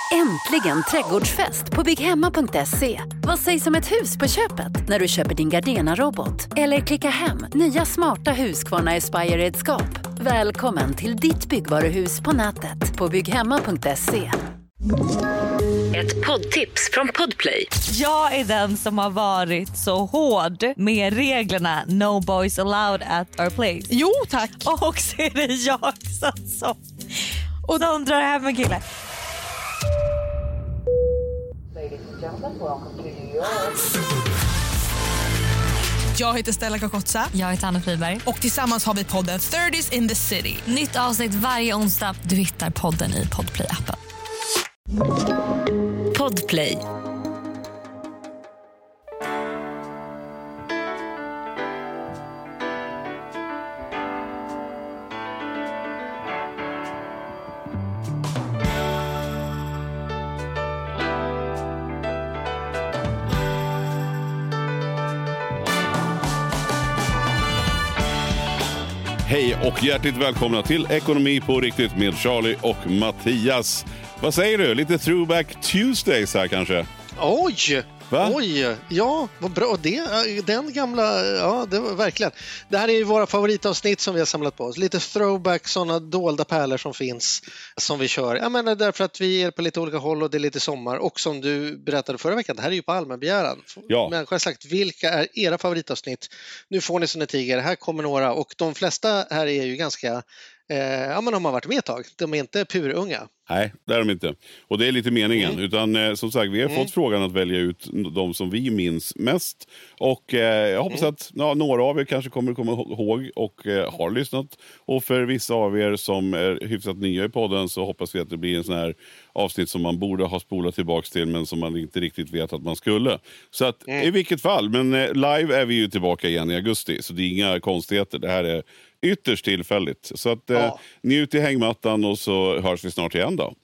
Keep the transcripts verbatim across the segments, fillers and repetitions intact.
Äntligen trädgårdsfest på bygghemma punkt se. Vad sägs om ett hus på köpet när du köper din Gardena-robot? Eller klicka hem nya smarta Husqvarna Aspire-redskap. Välkommen till ditt byggvaruhus på nätet på bygghemma punkt se. Ett poddtips från Podplay. Jag är den som har varit så hård med reglerna No boys allowed at our place. Jo, tack. Och så är det jag som, som, och de drar hem en kille. Jag heter Stella Kakotsa. Jag heter Anna Friberg. Och tillsammans har vi podden thirties in the city. Nytt avsnitt varje onsdag. Du hittar podden i Podplay-appen. Podplay. Hej och hjärtligt välkomna till Ekonomi på riktigt med Charlie och Mattias. Vad säger du? Lite throwback Tuesdays här kanske? Oj! Va? Oj! Ja, vad bra. Det, den gamla, ja, det var verkligen. Det här är ju våra favoritavsnitt som vi har samlat på oss. Lite throwback, sådana dolda pärlor som finns som vi kör. Jag menar därför att vi är på lite olika håll och det är lite sommar. Och som du berättade förra veckan, det här är ju på allmän begäran. Ja. Människor har sagt, vilka är era favoritavsnitt? Nu får ni som ni tiger. Här kommer några. Och de flesta här är ju ganska... Eh, ja, men de har varit med ett tag. De är inte purunga. Nej, det är de inte. Och det är lite meningen. Mm. Utan eh, som sagt, vi har Mm. fått frågan att välja ut de som vi minns mest. Och eh, jag hoppas Mm. att ja, några av er kanske kommer komma ihåg och eh, har lyssnat. Och för vissa av er som är hyfsat nya i podden så hoppas vi att det blir en sån här avsnitt som man borde ha spolat tillbaka till men som man inte riktigt vet att man skulle. Så att Mm. i vilket fall, men eh, live är vi ju tillbaka igen i augusti. Så det är inga konstigheter. Det här är ytterst tillfälligt. Så att eh, Ja. njut i hängmattan och så hörs vi snart igen då.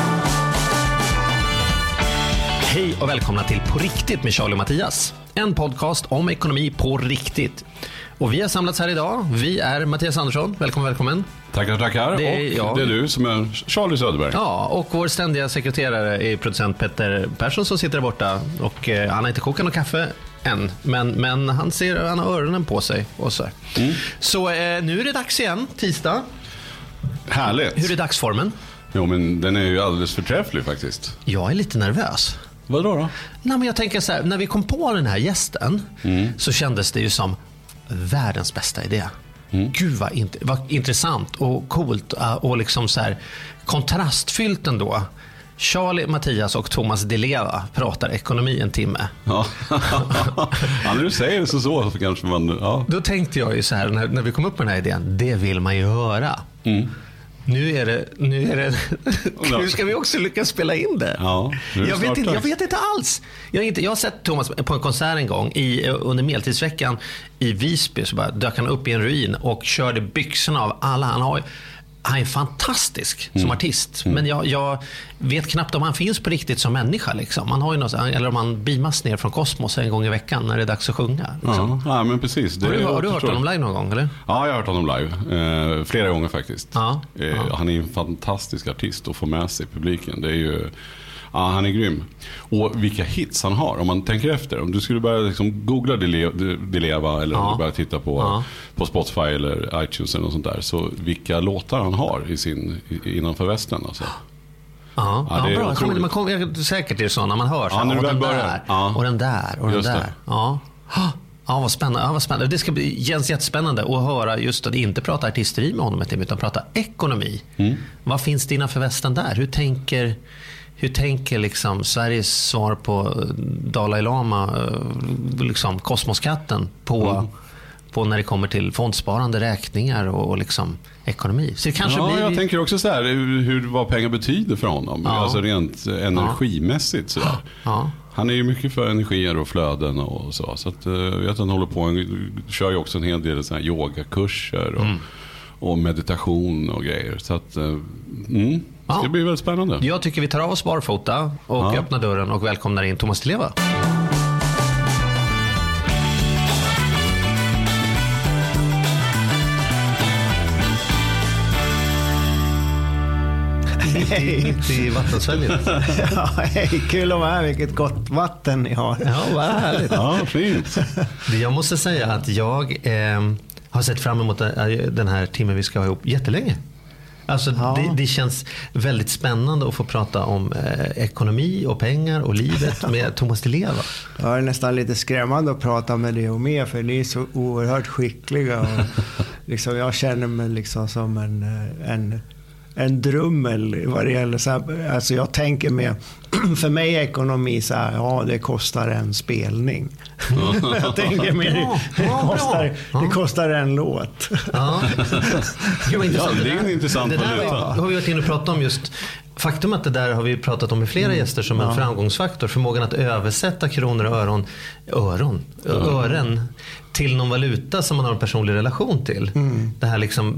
Hej och välkomna till På riktigt med Charlie och Mattias. En podcast om ekonomi på riktigt. Och vi har samlats här idag. Vi är Mattias Andersson. Välkommen, välkommen. Tackar, tackar. Det är och jag. det är du som är Charlie Söderberg. Ja, och vår ständiga sekreterare är producent Petter Persson som sitter där borta. Och eh, han har inte kokat någon kaffe än. Men, men han, ser, han har öronen på sig. Och så Mm. så eh, nu är det dags igen, tisdag. Härligt. Hur är dagsformen? Jo, men den är ju alldeles förträfflig faktiskt. Jag är lite nervös. Vadå då? Nej, men jag tänker så här, när vi kom på den här gästen Mm. så kändes det ju som världens bästa idé. Mm. Gud vad, int- vad intressant och coolt uh, och liksom så här kontrastfyllt ändå. Charlie, Mattias och Thomas Di Leva pratar ekonomi en timme. Ja, ja när du säger det så så, så kanske man... Ja. Då tänkte jag ju så här, när, när vi kom upp med den här idén, det vill man ju höra. Mm. Nu är det, nu är det, nu ska vi också lyckas spela in det. Ja, nu är det jag, snart vet inte, jag dags. vet inte alls. Jag har, inte, jag har sett Thomas på en konsert en gång i, under medeltidsveckan i Visby. Så bara dök han upp i en ruin och körde byxorna av alla. Han, har, han är fantastisk som Mm. artist. Men jag, jag vet knappt om han finns på riktigt som människa. Liksom. Han har ju något, eller om han beamas ner från kosmos en gång i veckan när det är dags att sjunga. Liksom. Ja, ja, men precis. Det Har du, är har du hört förstår. honom live någon gång, eller? Ja, jag har hört honom live. Eh, flera gånger faktiskt. Ja, Eh, ja. Han är en fantastisk artist att få med sig i publiken. Det är ju... Ja, han är grym. Och vilka hits han har, om man tänker efter. Om du skulle börja liksom googla Di Le- Di Leva eller om Ja. du börjar titta på, Ja. på Spotify eller iTunes eller något sånt där. Så vilka låtar han har i sin, i, innanför västen. Alltså. Ja, Ja, ja, det är bra. otroligt. Kommer, man kommer, säkert är det så när man hör så Ja, här, när du och väl den börjar. där, Ja. och den där, och den Just där. det. Ja. Ja, vad spännande. Ja, vad spännande. Det ska bli Jens, jättespännande att höra just att inte prata artisteri med honom ett timme, utan prata ekonomi. Mm. Vad finns det innanför västen där? Hur tänker, hur tänker liksom Sveriges svar på Dalai Lama, eh, liksom kosmoskatten på, Mm. på när det kommer till fondsparande, räkningar och, och liksom ekonomi? Så det kanske Ja, blir... jag tänker också så här, hur, hur, vad pengar betyder för honom. Ja. Alltså rent energimässigt. Så där. Ja. Han är ju mycket för energier och flöden och så. Så att, jag vet att han håller på, han kör ju också en hel del såna här yogakurser och, Mm. och meditation och grejer. Så att, mm, Ja. det blir väldigt spännande. Jag tycker vi tar av oss barfota och Ja. öppnar dörren och välkomnar in Thomas Di Leva. Hej. Mitt i vattensväljet. Ja, hej, kul att vara här. Vilket gott vatten ni har. Ja, vad härligt. Ja, fint. Jag måste säga att jag eh, har sett fram emot den här timmen vi ska ha ihop jättelänge. Alltså Ja. det, det känns väldigt spännande att få prata om eh, ekonomi och pengar och livet med Thomas Di Leva. Det är nästan lite skrämmande att prata med dig och med, för ni är så oerhört skickliga. Och liksom, jag känner mig liksom som en, en, en drummel vad det gäller så här, alltså jag tänker med, för mig är ekonomi så här, ja det kostar en spelning. Jag tänker mer, det kostar, det kostar en låt. Ja. Gud, vad intressant. Ja, det är en intressant det där valuta. har vi varit inne och pratat om just. Faktum att det där har vi pratat om i flera mm. gäster som en ja. framgångsfaktor. Förmågan att översätta kronor och öron, öron, mm. ören till någon valuta som man har en personlig relation till. Mm. Det här liksom,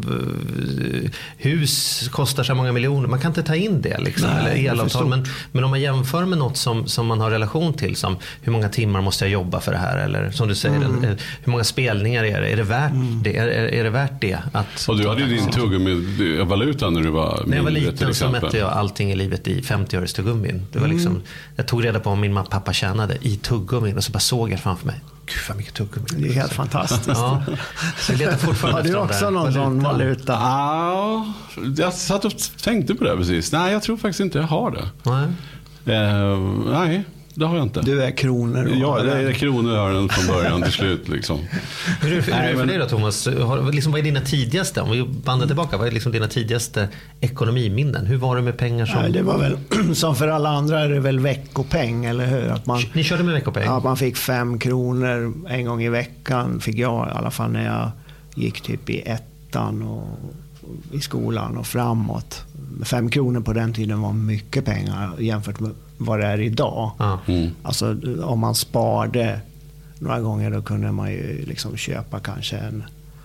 hus kostar så många miljoner. Man kan inte ta in det liksom, nej, eller elavtal. Men, men om man jämför med något som, som man har relation till, som hur många timmar måste jag jobba för det här? Eller som du säger, mm. hur många spelningar är det? Är det värt, mm. det? Är, är det, värt det? Att, och du hade ju din tuggummi-valuta när du var när jag var mindre, liten så mätte jag allting i livet i femtio öres tuggummin. Det var liksom, jag tog reda på om min pappa tjänade i tuggummin och så bara såg jag framför mig. Gud vad mycket tuggummi. Det är helt fantastiskt. Ja. Så jag letar fortfarande. Har du också någon sån valuta? Ja, jag satt och tänkte på det precis. Nej, jag tror faktiskt inte jag har det. Nej. Eh, nej, det har jag inte. Du är kronor. Ja, det är kronor jag har den från början till slut. Liksom. Hur är det för, nej, för men... dig då, Thomas? Har, liksom, vad är dina tidigaste, om vi bandar tillbaka, vad är liksom dina tidigaste ekonomiminnen? Hur var det med pengar som... Nej, det var väl, som för alla andra är det väl veckopeng, eller hur? Att man, Ni körde med veckopeng? Ja, man fick fem kronor en gång i veckan, fick jag i alla fall när jag gick typ i ettan och i skolan och framåt. Fem kronor på den tiden var mycket pengar jämfört med vad det är idag. Ah. Mm. Alltså om man sparade några gånger då kunde man ju liksom köpa kanske en,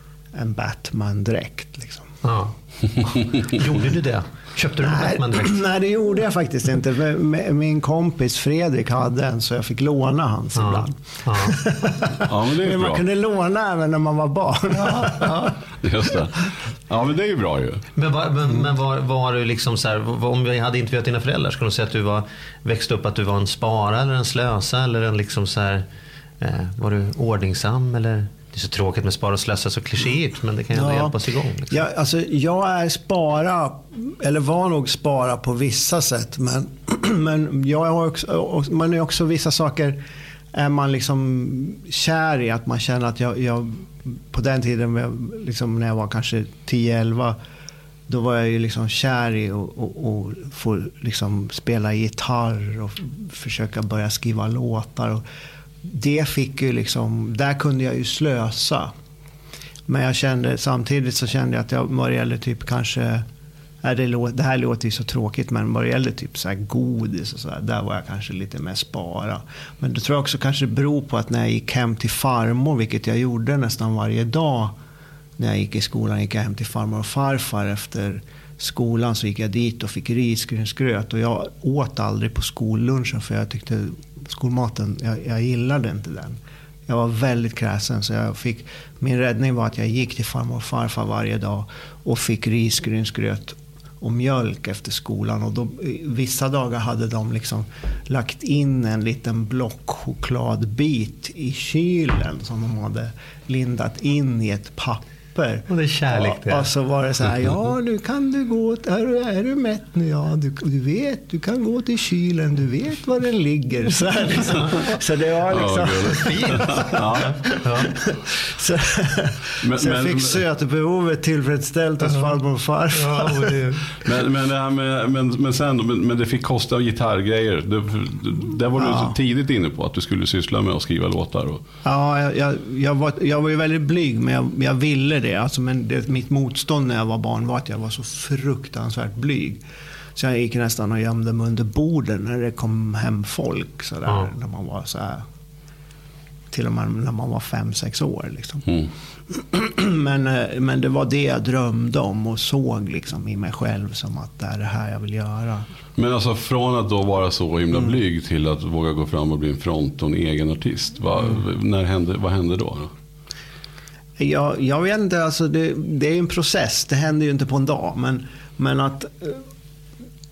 en Batman-dräkt. Liksom. Ah. Gjorde du det? Köpte du en Batman-dräkt? Nej, det gjorde jag faktiskt inte. Min kompis Fredrik hade en så jag fick låna hans ah. ibland. Ah. Ja, men det är men bra. Man kunde låna även när man var barn. Ja, ja. Just det. Ja, men det är ju bra ju. Men var, men, men var, var du liksom så här, om vi hade intervjuat dina föräldrar, skulle du säga att du var, växte upp att du var en spara eller en slösa eller en liksom så här, eh, var du ordningsam eller... Det är så tråkigt med spara och slösa, så klichéigt, men det kan ju ändå ja. hjälpa oss igång. Liksom. Ja, alltså, jag är spara, eller var nog spara på vissa sätt, men, men jag har också, man är också vissa saker är man liksom kär i, att man känner att jag, jag på den tiden liksom när jag var kanske tio elva, då var jag ju liksom kär i och, och, och få liksom spela gitarr och försöka börja skriva låtar och det fick ju liksom, där kunde jag ju slösa. Men jag kände, samtidigt så kände jag att jag vad det gällde typ kanske, är det, lå, det här låter ju så tråkigt, men vad det gällde typ så här godis och så här, där var jag kanske lite mer spara. Men det tror jag också kanske beror på att när jag gick hem till farmor, vilket jag gjorde nästan varje dag när jag gick i skolan, gick jag hem till farmor och farfar efter skolan, så gick jag dit och fick risgrynsgröt och jag åt aldrig på skollunchen för jag tyckte skolmaten, jag, jag gillade inte den. Jag var väldigt kräsen, så jag fick, min räddning var att jag gick till farmor och farfar varje dag och fick risgrynsgröt och mjölk efter skolan. Och då, vissa dagar hade de liksom lagt in en liten blockchokladbit i kylen som de hade lindat in i ett papper. Och det är kärlek det. Och, och så var det så här, ja nu kan du gå, är du, är du mätt nu? Ja, du, du vet, du kan gå till kylen, du vet var den ligger. Så, här, liksom. Så det var liksom oh, fint. Ja. Ja. Så, men, så jag men, fick sötbehovet tillfredsställt hos farmor och farfar. Ja, det... men, men, det här med, men, men sen men, men det fick kosta gitarrgrejer. Det, det var du ja. så tidigt inne på att du skulle syssla med att skriva låtar. Och... Ja, jag, jag, jag, var, jag var ju väldigt blyg, men jag, jag ville det. Alltså, men det, mitt motstånd när jag var barn var att jag var så fruktansvärt blyg. Så jag gick nästan och gömde mig under borden när det kom hem folk. Så där, ja. När man var så här, till och med när man var fem, sex år. Liksom. Mm. men, men det var det jag drömde om och såg liksom i mig själv som att det är det här jag vill göra. Men alltså från att då vara så himla mm. blyg till att våga gå fram och bli en front och en egen artist. Vad, mm. när hände, vad hände då? då? Jag, jag vet inte, alltså det, det är en process, det händer ju inte på en dag, men, men att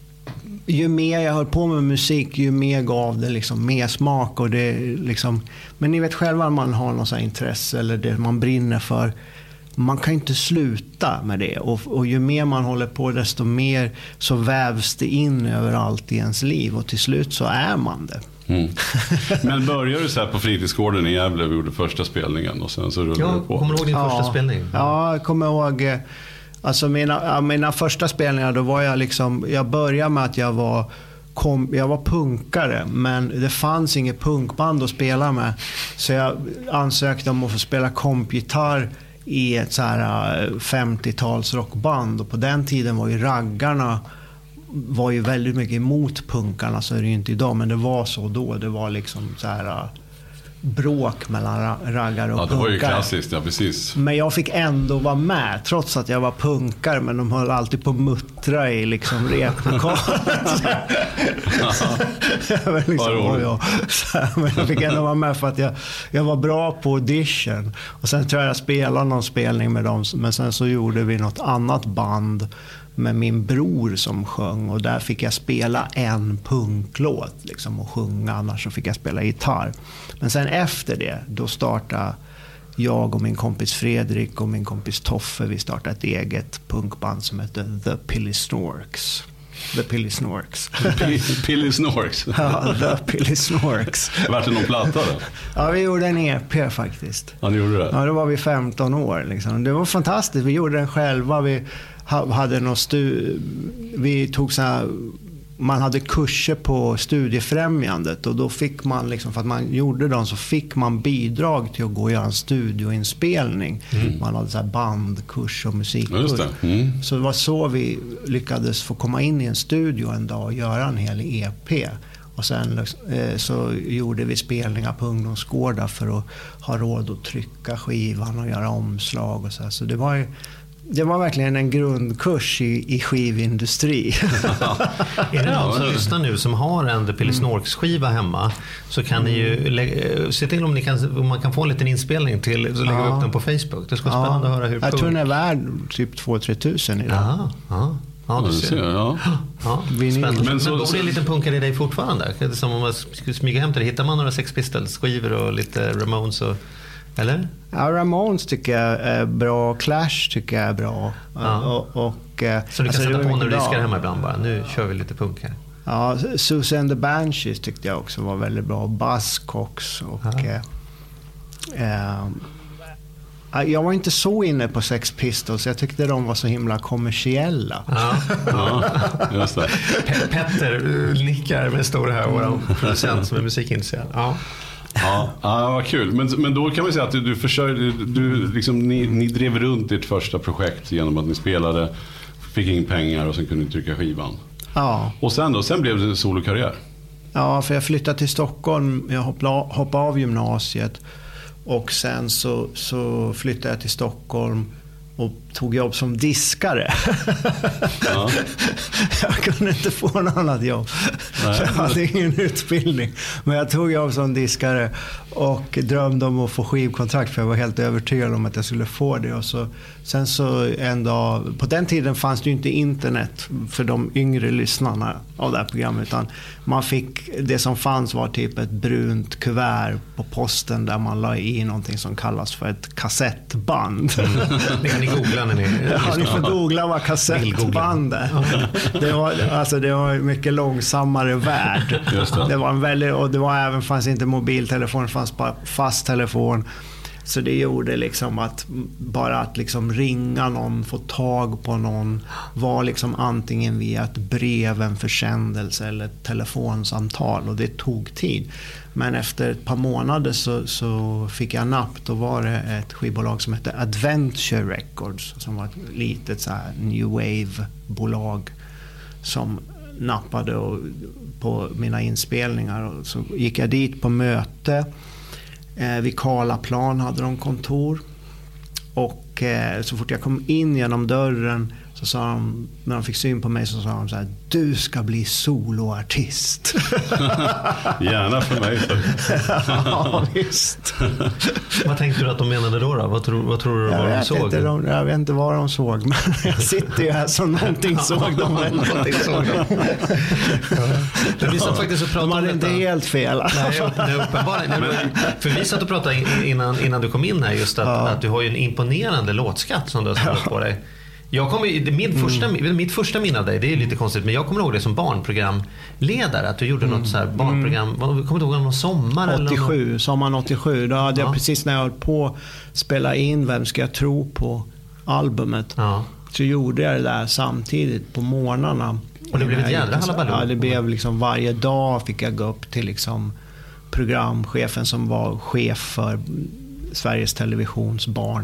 ju mer jag höll på med musik, ju mer gav det liksom mer smak. Och det liksom, men ni vet själva om man har något så här intresse eller det man brinner för. Man kan inte sluta med det. Och, och ju mer man håller på, desto mer så vävs det in överallt i ens liv. Och till slut så är man det. Mm. Men började du så här på fritidsgården i Gävle och gjorde första spelningen och sen så rullade ja, du på? Kommer du ihåg din ja, första spelning? Ja, jag kommer ihåg. Alltså mina, mina första spelningar, då var jag liksom, jag började med att jag var kom, jag var punkare, men det fanns inget punkband att spela med. Så jag ansökte om att få spela kompgitarr i ett så här femtio-tals rockband, och på den tiden var ju raggarna var ju väldigt mycket emot punkarna, så är det ju inte idag, men det var så då. Det var liksom så här bråk mellan raggare och punkare. Ja, det var ju klassiskt, ja precis. Men jag fick ändå vara med, trots att jag var punkare, men de höll alltid på att muttra i liksom replokalen. liksom, jag, men jag fick ändå vara med för att jag, jag var bra på audition. Och sen tror jag jag spelade någon spelning med dem, men sen så gjorde vi något annat band med min bror som sjöng, och där fick jag spela en punklåt liksom, och sjunga, annars så fick jag spela gitarr. Men sen efter det, då startade jag och min kompis Fredrik och min kompis Toffe, vi startade ett eget punkband som hette The Pilly Snorks. The Pilly Snorks. Pilly Snorks? Ja, The Pilly Snorks. Vart det någon platta då? Ja, vi gjorde en E P faktiskt. Ja, ni gjorde det? Ja, då var vi femton år liksom. Det var fantastiskt, vi gjorde den själva. Vi hade någon stu- vi tog så här, man hade kurser på Studiefrämjandet, och då fick man liksom, för att man gjorde dem, så fick man bidrag till att gå och göra en studioinspelning. Mm. Man hade så här bandkurs och musikkurs. Just det. Mm. Så det var så vi lyckades få komma in i en studio en dag och göra en hel E P. Och sen eh, så gjorde vi spelningar på ungdomsgårdar för att ha råd att trycka skivan och göra omslag och så här. Så det var ju Det var verkligen en grundkurs i, i skivindustri. Är det någon som lyssnar nu som har en The Pilly Snorks skiva hemma, så kan ni ju lä- se till om, ni kan, om man kan få en liten inspelning till, så lägger vi upp den på Facebook. Det ska vara spännande ja. att höra hur. Jag tror den är värd typ två till tre tusen idag. Ja, ja. Ja, du ser. Ja. Ja, spännande. Men, så, men bor det en liten punkare i dig fortfarande? Som om man skulle smyga hem till det. Hittar man några Sex Pistols-skivor och lite Ramones och... Eller? Ja, Ramones tycker jag är bra. Clash tycker jag är bra. Ja. Och, och, så du kan alltså, sätta på när du bra. diskar hemma ibland bara. Nu kör vi lite punk här. Ja, Susie and the Banshees tyckte jag också var väldigt bra. Buzzcocks och... Ja. Eh, eh, jag var inte så inne på Sex Pistols. Jag tyckte de var så himla kommersiella. Ja, ja just det. Pe- Petter nickar med stora här, vår producent som är musikintresserad. Ja. Ja, ja, vad kul. Men, men då kan vi säga att du, du försörjde, du, liksom, ni, ni drev runt ditt första projekt genom att ni spelade, fick in pengar och sen kunde ni trycka skivan. Ja. Och sen då, sen blev det solokarriär. Ja, för jag flyttade till Stockholm, jag hoppade, hoppade av gymnasiet, och sen så, så flyttade jag till Stockholm och tog jobb som diskare. Ja. Jag kunde inte få något annat jobb. Nej. Jag hade ingen utbildning. Men jag tog jobb som diskare och drömde om att få skivkontrakt, för jag var helt övertygad om att jag skulle få det. Och så, sen så en dag, på den tiden fanns det ju inte internet för de yngre lyssnarna av det här programmet, utan man fick, det som fanns var typ ett brunt kuvert på posten där man la i någonting som kallas för ett kassettband. Mm. Det kan ni googla när ni... Ja, ni får googla vad kassettband är. Det var, alltså, det var en mycket långsammare värld. Just det. Det var en väldigt, och det var även, fanns inte mobiltelefon, det fanns bara fast telefon. Så det gjorde liksom att bara att liksom ringa någon, få tag på någon, var liksom antingen via ett brev, en försändelse eller ett telefonsamtal, och det tog tid. Men efter ett par månader så, så fick jag napp. Då var det ett skivbolag som hette Adventure Records, som var ett litet så här new wave-bolag som nappade och, på mina inspelningar. Och så gick jag dit på möte. Eh, vid Karlaplan hade de kontor. Och eh, så fort jag kom in genom dörren Så sa de, när de fick syn på mig så sa de så här: du ska bli soloartist. Gärna för mig. Ja, visst. Vad tänkte du att de menade då? då? Vad, tror, vad tror du Jag vad de vet, såg? inte, de, jag vet inte vad de såg, men jag sitter ju här som någonting såg de. Någonting såg de. Men vi satt faktiskt och pratade de hade om inte detta. helt fel. Nej, det är uppenbarligen. Nej, men, för vi satt och pratade innan, innan du kom in här just att, Ja. att du har ju en imponerande låtskatt som du har samlat på dig. Jag kommer, min första, mm. Mitt första minne av dig, det är lite konstigt, men jag kommer ihåg det som barnprogramledare, att du gjorde mm. något så här barnprogram, mm. kommer du ihåg någon sommar? åttiosju, eller någon? sommaren åttiosju, då hade Ja. jag precis när jag höll på att spela in Vem ska jag tro på albumet, Ja. så gjorde jag det där samtidigt på morgnarna. Och det blev ett jädra halabaloo. Ja, det blev liksom varje dag fick jag gå upp till liksom programchefen som var chef för Sveriges Televisions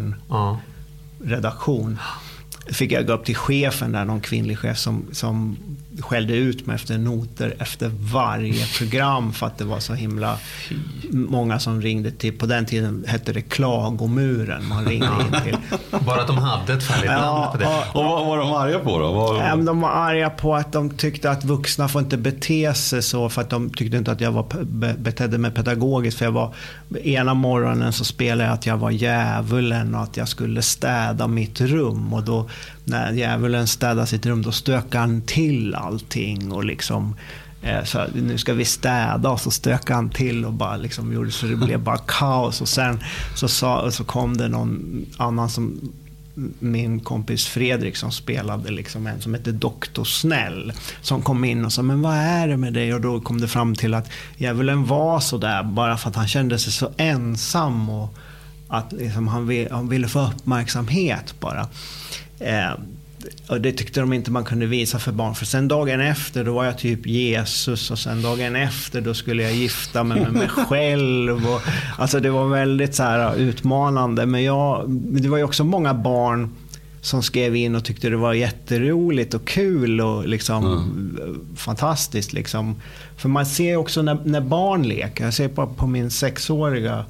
barnredaktion. Ja. Fick jag gå upp till chefen där, någon kvinnlig chef som, som skällde ut mig efter noter efter varje program för att det var så himla många som ringde till. På den tiden hette det Klagomuren man ringde in till. Bara att de hade ett färdigt namn Ja, på det. ja. Och vad var de arga på då? Vad... Ja, de var arga på att de tyckte att vuxna får inte bete sig så, för att de tyckte inte att jag var be- betedde mig pedagogiskt, för jag var ena morgonen så spelade jag att jag var djävulen och att jag skulle städa mitt rum, och då när djävulen städade sitt rum då stökade han till allting och liksom eh, så nu ska vi städa, och så stökade han till och bara liksom gjorde så det blev bara kaos, och sen så, sa, så kom det någon annan som min kompis Fredrik som spelade liksom en som hette Doktor Snäll, som kom in och sa, men vad är det med dig? Och då kom det fram till att djävulen var så där bara för att han kände sig så ensam och att liksom han, vill, han ville få uppmärksamhet bara. Eh, och det tyckte de inte man kunde visa för barn, för sen dagen efter då var jag typ Jesus, och sen dagen efter då skulle jag gifta mig med mig själv, och alltså det var väldigt så här utmanande, men jag, det var ju också många barn som skrev in och tyckte det var jätteroligt och kul och liksom mm. fantastiskt liksom. För man ser också när, när barn leker, jag ser på, på min sexåriga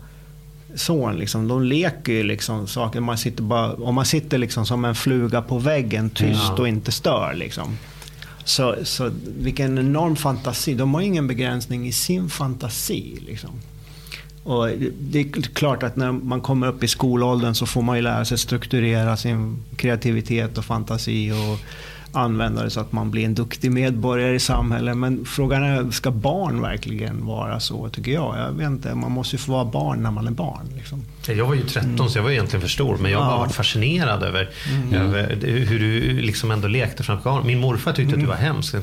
son liksom, de leker ju liksom saker, man sitter bara, om man sitter liksom som en fluga på väggen, tyst ja. och inte stör liksom. Så, så vilken enorm fantasi, de har ingen begränsning i sin fantasi liksom. Och det är klart att när man kommer upp i skolåldern så får man ju lära sig strukturera sin kreativitet och fantasi och använda det så att man blir en duktig medborgare i samhället. Men frågan är, ska barn verkligen vara så, tycker jag? Jag vet inte, man måste ju få vara barn när man är barn. Liksom. Jag var ju tretton mm. så jag var egentligen för stor, men jag har ja. varit fascinerad över, mm. över hur du liksom ändå lekte framför barn. Min morfar tyckte mm. att du var hemsk.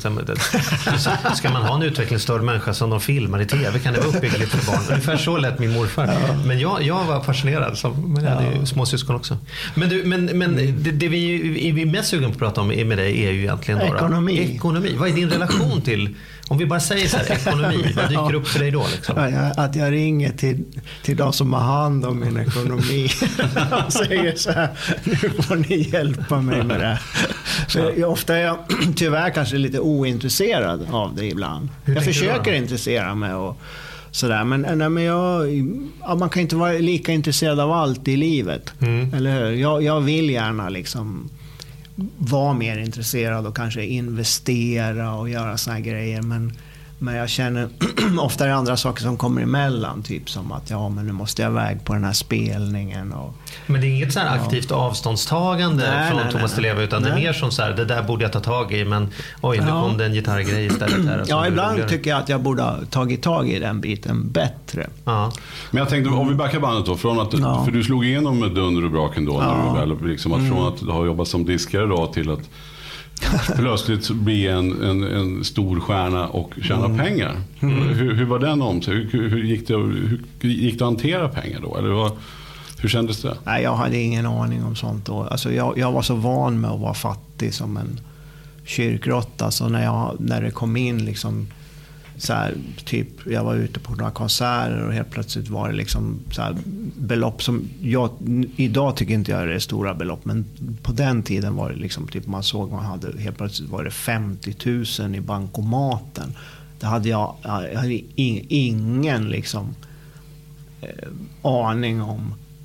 Ska man ha en utvecklingsstörd människa som de filmar i tv, kan det vara uppbyggligt för barn? Ungefär så lät min morfar. Ja. Men jag, jag var fascinerad, så, men jag hade ju småsyskon också. Men, du, men, men det, det vi är mest sugen på att prata om med dig är ju egentligen då, ekonomi. ekonomi. Vad är din relation till, om vi bara säger så här, ekonomi, vad dyker upp för dig då? Liksom? Att jag ringer till, till de som har hand om min ekonomi och säger så här, nu får ni hjälpa mig med det. För ofta är jag tyvärr kanske lite ointresserad av det ibland. Hur jag försöker intressera mig och sådär, men, nej, men jag, ja, man kan inte vara lika intresserad av allt i livet. Mm. Eller hur? Jag, jag vill gärna liksom vara mer intresserad och kanske investera och göra såna här grejer, men, men jag känner ofta är det andra saker som kommer emellan, typ som att ja, men nu måste jag iväg på den här spelningen och, men det är inget så här aktivt ja. avståndstagande nej, från nej, Thomas Di Leva, utan nej. det är mer som så här, det där borde jag ta tag i, men oj, nu ja. kom det en gitarrgrej istället där. Ja, ibland tycker jag att jag borde ha tagit tag i den biten bättre. Ja. Men jag tänkte, om vi backar bandet då, från att, ja. för du slog igenom med dunder och braken då, ja. när du väl, liksom, att mm. från att du har jobbat som diskare då till att plötsligt bli en, en, en stor stjärna och tjäna mm. pengar. Mm. Hur, hur var den om sig? Hur, hur, gick det, hur gick det att hantera pengar då? Eller vad, hur kändes det? Nej, jag hade ingen aning om sånt då. Alltså jag, jag var så van med att vara fattig som en kyrkråtta. Så när, jag, när det kom in liksom så här, typ, jag var ute på några konserter och helt plötsligt var det liksom så här belopp som jag, idag tycker inte jag är det stora belopp, men på den tiden var det liksom typ man såg, man hade helt plötsligt var det femtio tusen i bankomaten. Det hade jag, jag hade ingen liksom eh, aning om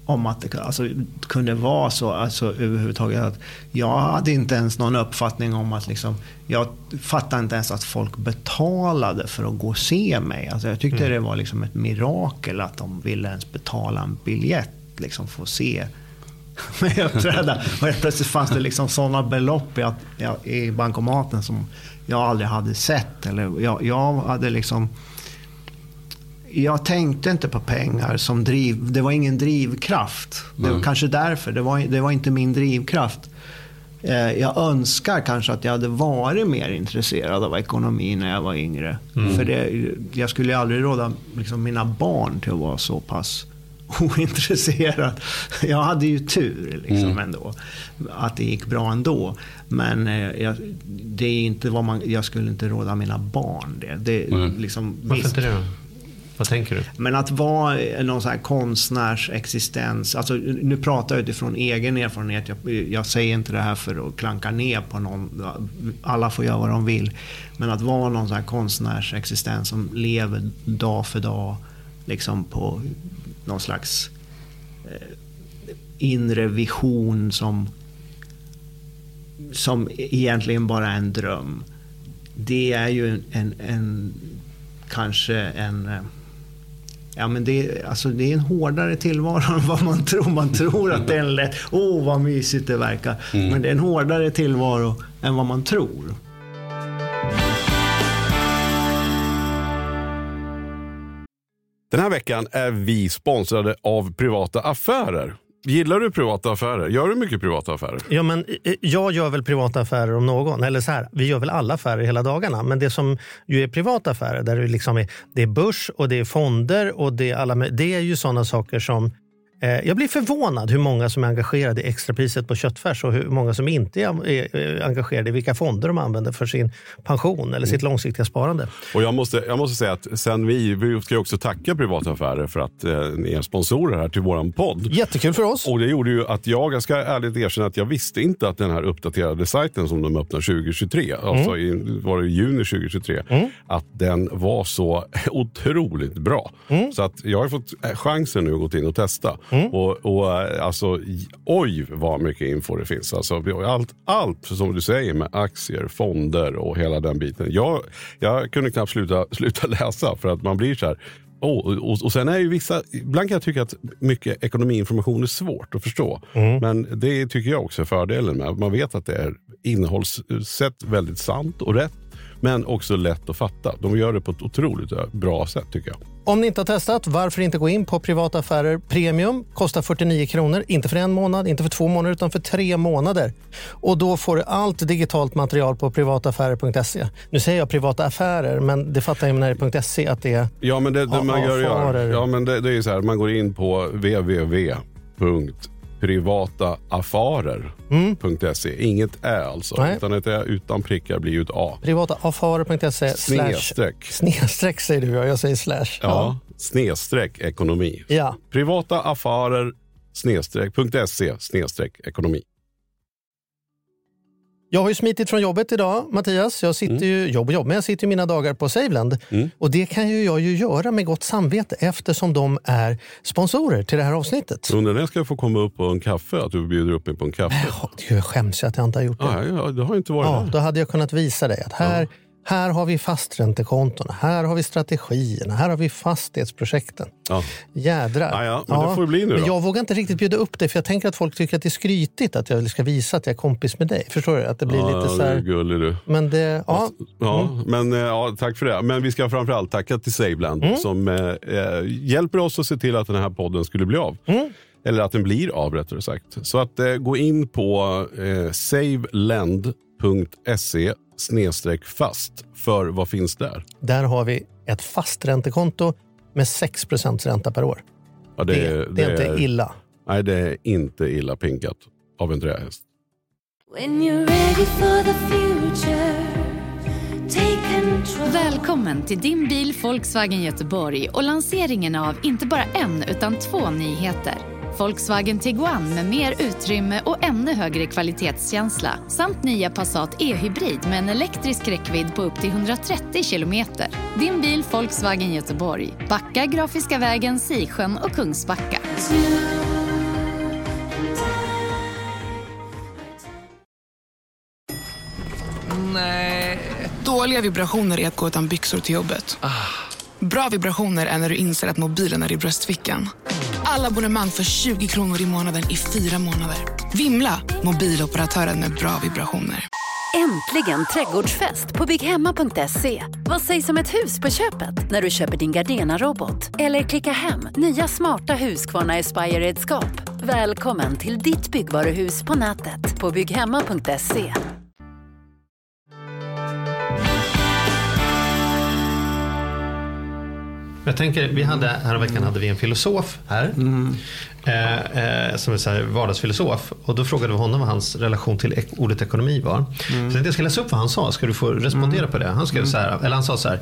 om att det alltså, kunde vara så alltså, överhuvudtaget. Att jag hade inte ens någon uppfattning om att liksom, jag fattade inte ens att folk betalade för att gå och se mig. Alltså, jag tyckte mm. det var liksom ett mirakel att de ville ens betala en biljett liksom, för att se mig uppträda. Och plötsligt fanns det liksom sådana belopp i, att, i bankomaten som jag aldrig hade sett. Eller jag, jag hade liksom... Jag tänkte inte på pengar som driv... Det var ingen drivkraft. Det var kanske därför. Det var, det var inte min drivkraft. Eh, jag önskar kanske att jag hade varit mer intresserad av ekonomi när jag var yngre. Mm. För det, jag skulle aldrig råda liksom, mina barn till att vara så pass ointresserad. Jag hade ju tur liksom, mm. ändå. Att det gick bra ändå. Men eh, jag, det är inte vad man... Jag skulle inte råda mina barn det. det mm. liksom, Varför inte det då? Vad tänker du? Men att vara någon sån här konstnärsexistens, alltså nu pratar jag utifrån egen erfarenhet, jag, jag säger inte det här för att klanka ner på någon, alla får göra vad de vill, men att vara någon sån här konstnärsexistens som lever dag för dag liksom på någon slags eh, inre vision som som egentligen bara är en dröm. Det är ju en, en, en kanske en ja men det, alltså det är en hårdare tillvaro än vad man tror. Man tror att det är en lätt, åh oh, vad mysigt det verkar. Mm. Men det är en hårdare tillvaro än vad man tror. Den här veckan är vi sponsrade av Privata Affärer. Gillar du privata affärer? Gör du mycket privata affärer? Ja, men jag gör väl privata affärer om någon. Eller så här, vi gör väl alla affärer hela dagarna. Men det som ju är privata affärer, där det, liksom är, det är börs och det är fonder och det är, alla, det är ju sådana saker som... Eh, jag blir förvånad hur många som är engagerade i extrapriset på köttfärs och hur många som inte är, är engagerade i vilka fonder de använder för sin pension eller sitt mm. långsiktiga sparande. Och jag måste, jag måste säga att sen vi, vi ska också tacka Privata Affärer för att eh, ni är sponsorer här till våran podd. Jättekul för oss. Och det gjorde ju att jag, jag ska ärligt erkänna att jag visste inte att den här uppdaterade sajten som de öppnar tjugo tjugotre, mm. alltså i, var det i juni tjugo tjugotre, mm. att den var så otroligt bra. Mm. Så att jag har fått chansen nu att gå in och testa. Mm. Och, och alltså, oj vad mycket info det finns. Alltså, allt, allt som du säger med aktier, fonder och hela den biten. Jag, jag kunde knappt sluta, sluta läsa för att man blir så här. Oh, och, och sen är ju vissa, ibland kan jag tycka att mycket ekonomiinformation är svårt att förstå. Mm. Men det tycker jag också är fördelen med. Man vet att det är innehållssätt väldigt sant och rätt. Men också lätt att fatta. De gör det på ett otroligt bra sätt tycker jag. Om ni inte har testat, varför inte gå in på Privata Affärer Premium? Kostar fyrtionio kronor, inte för en månad, inte för två månader utan för tre månader. Och då får du allt digitalt material på privataffärer punkt se. Nu säger jag privata affärer, men det fattar jag när det är .se att det är... Ja, men det, det man gör, gör. Ja, men det, det är ju så här, man går in på w w w punkt privata affärer punkt se. Mm. Inget är alltså, nej. Utan ett är utan prickar blir ju ett A. privata affärer punkt se snedstreck. Snedstreck säger du, jag säger slash. Ja, ja. Snedstreck ekonomi. Ja. Privata affärer snedstreck punkt se snedstreck ekonomi. Jag har ju smitit från jobbet idag, Mattias. Jag sitter mm. ju, jobb och jobb, men jag sitter ju mina dagar på Saveland. Mm. Och det kan ju jag ju göra med gott samvete eftersom de är sponsorer till det här avsnittet. Undrar när jag ska få komma upp på en kaffe, att du bjuder upp mig på en kaffe? Ja, jag skäms att jag inte har gjort det. Ah, ja, det har inte varit ja, det. Då hade jag kunnat visa dig att här... Ja. Här har vi fasträntekontona, här har vi strategierna, här har vi fastighetsprojekten. Ja. Jädrar. Ja, ja, men ja, det får det bli nu då. Men jag vågar inte riktigt bjuda upp dig för jag tänker att folk tycker att det är skrytigt att jag ska visa att jag är kompis med dig. Förstår du? Att det blir ja, lite så här... Ja, det är gullig du. Men det, ja. Ja, mm. men ja, tack för det. Men vi ska framförallt tacka till Saveland mm. som eh, hjälper oss att se till att den här podden skulle bli av. Mm. Eller att den blir av rättare sagt. Så att eh, gå in på eh, savelend punkt se snedstreck fast för vad finns där? Där har vi ett fast räntekonto med sex procent ränta per år. Ja, det, det, det, det är inte är, illa. Nej, det är inte illa pinkat av en trähäst. When you're ready for the future, take control. Välkommen till din bil Volkswagen Göteborg och lanseringen av inte bara en utan två nyheter. Volkswagen Tiguan med mer utrymme och ännu högre kvalitetskänsla samt nya Passat e-hybrid med en elektrisk räckvidd på upp till hundratrettio kilometer. Din bil Volkswagen Göteborg. Backa, Grafiska vägen, Sisjön och Kungsbacka. Dåliga vibrationer är att gå utan byxor till jobbet. Bra vibrationer är när du inser att mobilen är i bröstfickan. Alla abonnemang för tjugo kronor i månaden i fyra månader. Vimla, mobiloperatören med bra vibrationer. Äntligen trädgårdsfest på bygghemma punkt se. Vad sägs om ett hus på köpet när du köper din Gardena-robot? Eller klicka hem nya smarta Husqvarna Aspire-redskap. Välkommen till ditt byggvaruhus på nätet på bygghemma punkt se. Jag tänker, vi hade, här veckan hade vi en filosof här, mm. eh, eh, som är så här vardagsfilosof, och då frågade vi honom vad hans relation till ek- ordet ekonomi var. Mm. Så jag ska läsa upp vad han sa, ska du få respondera mm. på det. Han skrev så här, eller han sa så här,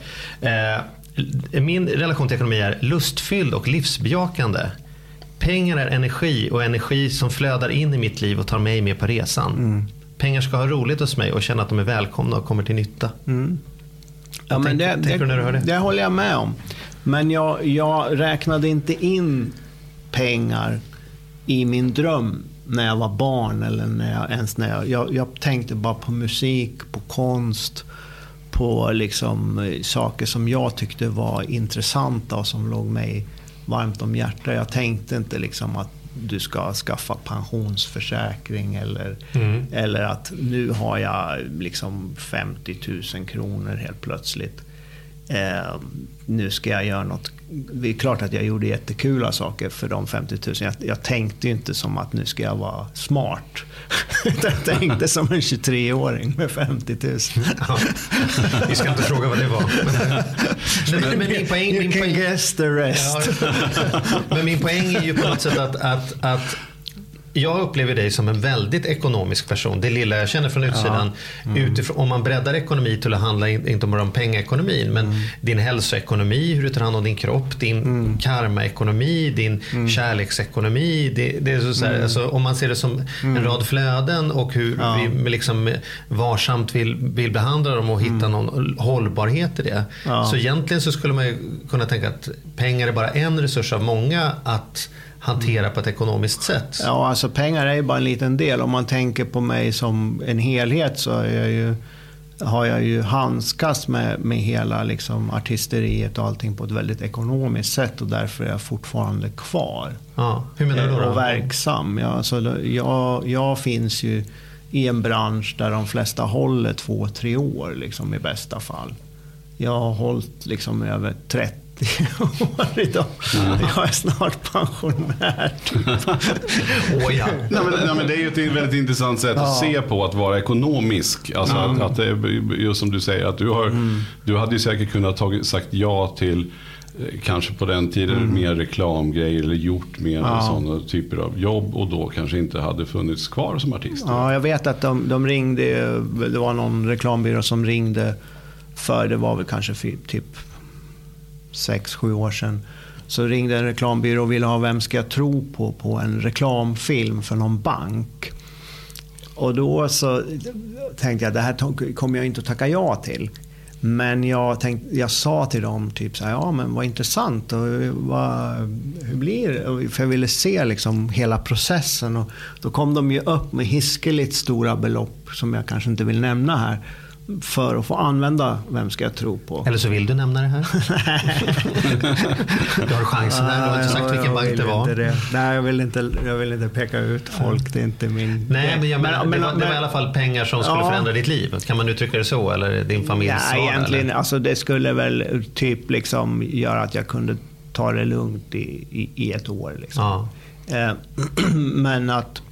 eh, min relation till ekonomi är lustfylld och livsbejakande. Pengar är energi, och energi som flödar in i mitt liv och tar mig med på resan. Mm. Pengar ska ha roligt hos mig och känna att de är välkomna och kommer till nytta. Mm. Ja, men tänk, det, tänker det, du när du hör det? Det håller jag med om. Men jag, jag räknade inte in pengar i min dröm när jag var barn. Eller när jag, ens när jag, jag, jag tänkte bara på musik, på konst, på liksom saker som jag tyckte var intressanta och som låg mig varmt om hjärtat. Jag tänkte inte liksom att du ska skaffa pensionsförsäkring eller, mm. eller att nu har jag liksom femtio tusen kronor helt plötsligt. Eh, nu ska jag göra något. Det är klart att jag gjorde jättekula saker för de femtio tusen. Jag, jag tänkte ju inte som att nu ska jag vara smart. Jag tänkte som en tjugotre-åring med femtio tusen. Ja. Vi ska inte fråga vad det var. Men, men, men min poäng, min poäng, guess the rest. Ja. Men min poäng är ju på något sätt att, att, att jag upplever dig som en väldigt ekonomisk person. Det lilla jag känner från utsidan. Ja. Mm. Utifrån, om man breddar ekonomi till att handla inte bara om pengaekonomin, men mm. din hälsoekonomi, hur du tar hand om din kropp, din mm. karmaekonomi, din mm. kärleksekonomi. Det, det är så, så här, mm. alltså, om man ser det som mm. en rad flöden och hur ja. vi liksom varsamt vill, vill behandla dem och hitta mm. någon hållbarhet i det. Ja. Så egentligen så skulle man ju kunna tänka att pengar är bara en resurs av många att hantera på ett ekonomiskt sätt. Ja, alltså pengar är ju bara en liten del. Om man tänker på mig som en helhet så är jag ju, har jag ju handskats med, med hela liksom artisteriet och allting på ett väldigt ekonomiskt sätt, och därför är jag fortfarande kvar. Ja, hur menar du då? Och verksam. Ja, alltså, jag, jag finns ju i en bransch där de flesta håller två, tre år liksom, i bästa fall. Jag har hållit liksom över trettio år idag. Mm. Jag är snart pensionär. oh, ja. nej, men, nej, men det är ju ett väldigt intressant sätt ja. att se på att vara ekonomisk. Alltså mm. att, att det är just som du säger, att du har mm. du hade ju säkert kunnat tagit, sagt ja till kanske på den tiden mm. mer reklamgrejer eller gjort mer ja. sådana typer av jobb, och då kanske inte hade funnits kvar som artist. Ja, jag vet att de, de ringde, det var någon reklambyrå som ringde för, det var väl kanske för, typ sex, sju år sedan, så ringde en reklambyrå och ville ha Vem ska jag tro på på en reklamfilm för någon bank. Och då så tänkte jag, det här kommer jag inte att tacka ja till. Men jag, tänkte, jag sa till dem typ så här, ja men vad intressant, och vad, hur blir det? För jag ville se liksom hela processen, och då kom de ju upp med hiskeligt stora belopp som jag kanske inte vill nämna här, för att få använda Vem ska jag tro på. Eller så vill du nämna det här. Du har chansen där. Du har inte sagt ja, vilken bank det var. Det. Nej, jag vill, inte, jag vill inte peka ut folk. Det är inte min... Nej, men, jag menar, men, det, var, det var i alla fall pengar som skulle ja. förändra ditt liv. Kan man uttrycka det så? Eller din familj? Ja, egentligen. Alltså, det skulle väl typ liksom göra att jag kunde ta det lugnt i, i, i ett år. Liksom. Ja. Eh, men att...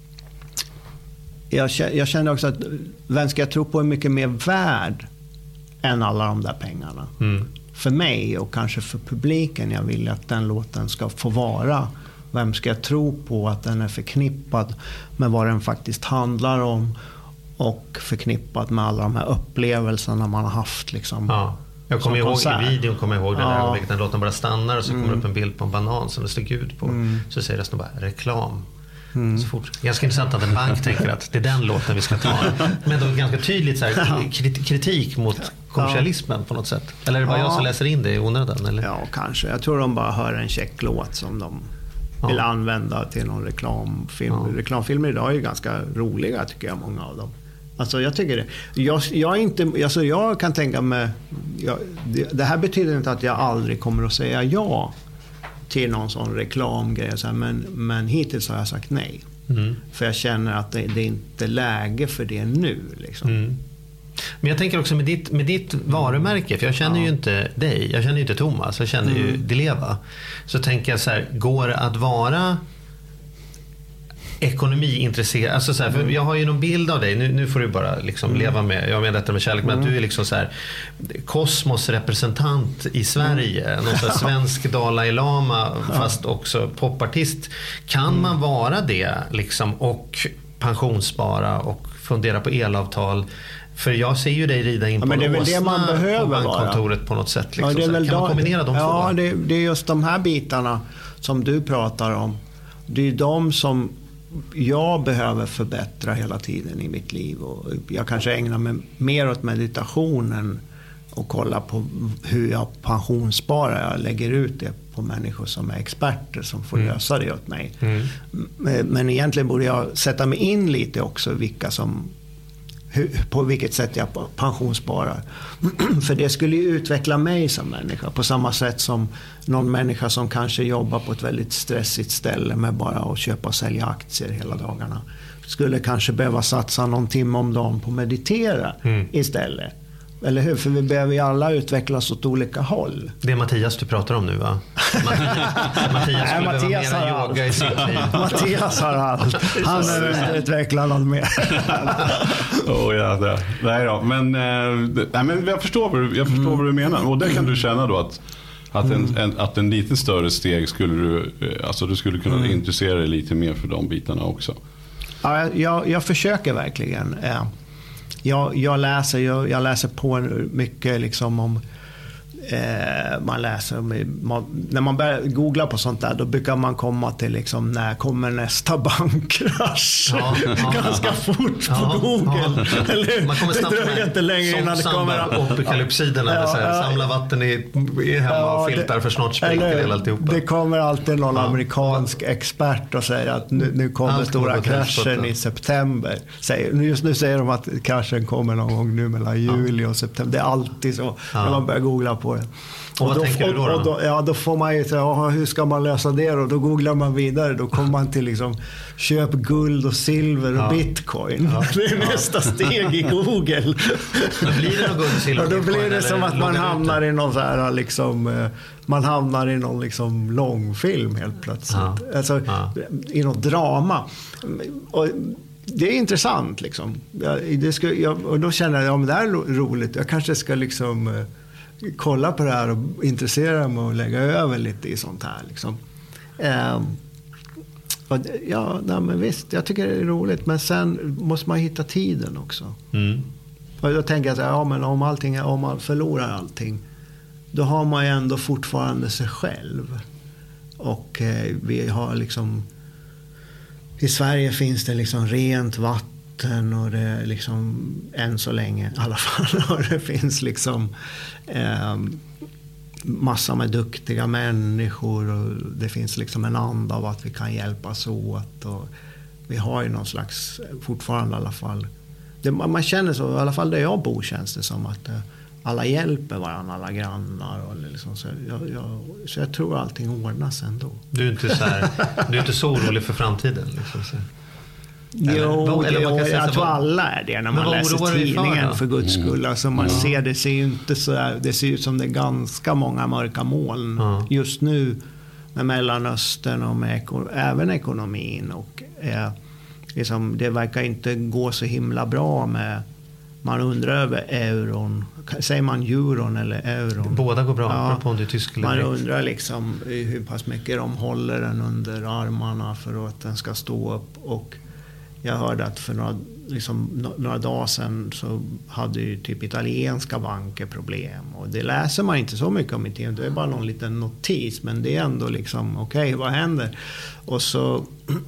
Jag, jag kände också att Vem ska jag tro på är mycket mer värd än alla de där pengarna. Mm. För mig och kanske för publiken. Jag vill att den låten ska få vara. Vem ska jag tro på, att den är förknippad med vad den faktiskt handlar om, och förknippad med alla de här upplevelserna man har haft. Liksom, ja. Jag kommer ihåg konsert. I videon kommer jag ihåg den ja. där den låten bara stannar, och så kommer mm. upp en bild på en banan som det står Gud på. Mm. Så säger det bara reklam. Mm. Så fort. Ganska intressant att en bank tänker att det är den låten vi ska ta. Men då ganska tydligt så här, kritik mot kommersialismen ja. på något sätt. Eller är det bara ja. jag som läser in det i onödan? Eller? Ja, kanske. Jag tror de bara hör en check låt som de ja. vill använda till någon reklamfilm. Ja. Reklamfilmer idag är ju ganska roliga, tycker jag, många av dem. Alltså jag tycker det. Jag, jag, är inte, alltså jag kan tänka mig, jag, det, det här betyder inte att jag aldrig kommer att säga ja till någon sån reklamgrej. Så här, men, men hittills har jag sagt nej. Mm. För jag känner att det, det är inte läge för det nu. Liksom. Mm. Men jag tänker också med ditt, med ditt varumärke, för jag känner ja. ju inte dig, jag känner ju inte Thomas, jag känner mm. ju Dileva. Så tänker jag så här, går det att vara ekonomiintresserad? Alltså så här, för jag har ju någon bild av dig, nu, nu får du bara liksom mm. leva med, jag menar detta med kärlek, men mm. att du är liksom så här kosmosrepresentant i Sverige, mm. någon så här svensk Dalai Lama, fast också popartist. Kan mm. man vara det liksom, och pensionsspara och fundera på elavtal? För jag ser ju dig rida in på ja, Åsna på bankkontoret på något sätt. Liksom. Ja, kan då, man kombinera de ja, två? Det, det är just de här bitarna som du pratar om. Det är de som jag behöver förbättra hela tiden i mitt liv. Och jag kanske ägnar mig mer åt meditationen och kolla på hur jag pensionssparar. Jag lägger ut det på människor som är experter som får mm. lösa det åt mig. Mm. Men egentligen borde jag sätta mig in lite också vilka som hur, på vilket sätt jag pensionssparar. För det skulle ju utveckla mig som människa på samma sätt som någon människa som kanske jobbar på ett väldigt stressigt ställe med bara att köpa och sälja aktier hela dagarna skulle kanske behöva satsa någon timme om dagen på att meditera mm. istället. Eller hur? För vi behöver ju alla utvecklas åt olika håll. Det är Mattias du pratar om nu, va? Mattias, Mattias skulle Nej, Mattias behöva mera yoga i sitt liv. Mattias har allt. Han är utveckla något mer. oh, ja, det. Nej då. Men, eh, nej, men jag förstår, vad du, jag förstår mm. vad du menar. Och där kan du känna då att Att en, mm. en, att en lite större steg skulle du, alltså du skulle kunna mm. intressera dig lite mer för de bitarna också. Ja, jag, jag försöker verkligen. Jag, jag, läser, jag, jag läser på mycket liksom om eh, man läser man, när man börjar googla på sånt där, då brukar man komma till liksom, när kommer nästa bankkrasch ja, ja, ganska ja, fort på ja, Google ja. Eller, man kommer snabbt det dröjer inte längre innan det kommer apokalypsiderna, ja, ja, samla vatten i, i hemma ja, och filtar för snart spricker hela alltihopa. Det kommer alltid någon ja. amerikansk expert och säger att nu, nu kommer allt stora kommer kraschen i september. Säger, just nu säger de att kraschen kommer någon gång nu mellan juli ja. och september. Det är alltid så ja. när man börjar googla på det. Och, och vad då, tänker du då? då? Och då ja, då får man ju säga, hur ska man lösa det då? Då googlar man vidare. Då kommer man till liksom, köp guld och silver och ja. bitcoin. Ja. Det är nästa steg i Google. Då blir det någon guld, silver och då blir det som att man hamnar i någon så här liksom, man hamnar i någon liksom långfilm helt plötsligt. Ja. Alltså, ja. i något drama. Och det är intressant liksom. Jag, det ska, jag, och då känner jag, ja men det här är roligt. Jag kanske ska liksom kolla på det här och intressera mig och lägga över lite i sånt här liksom. Um, och ja, nej, men visst, jag tycker det är roligt, men sen måste man hitta tiden också. Mm. Och då tänker jag så här, ja men om allting är, om man förlorar allting, då har man ju ändå fortfarande sig själv. Och eh, vi har liksom, i Sverige finns det liksom rent vatten och det liksom än så länge i alla fall, och det finns liksom eh, massa med duktiga människor och det finns liksom en anda av att vi kan hjälpas åt, och vi har ju någon slags fortfarande i alla fall det, man känner så, i alla fall där jag bor känns det som att eh, alla hjälper varandra, alla grannar och liksom, så, jag, jag, så jag tror allting ordnas ändå. Du är inte så här, du är inte så orolig för framtiden liksom, så. Eller, jo, eller man kan säga, jag tror alla är det när man läser tidningen för, för Guds skull. Alltså man mm. ser, det ser ju inte så här, det ser ut som det är ganska många mörka moln mm. just nu med Mellanöstern och med även ekonomin, och eh, liksom, det verkar inte gå så himla bra med, man undrar över euron, säger man euron eller euron? Båda går bra, ja, på om det är tysk eller man undrar liksom hur pass mycket de håller den under armarna för att den ska stå upp. Och jag hörde att för några, liksom, några dagar sedan så hade ju typ italienska banker problem. Och det läser man inte så mycket om i tidningen. Det är bara någon liten notis. Men det är ändå liksom, okej, okay, vad händer? Och så,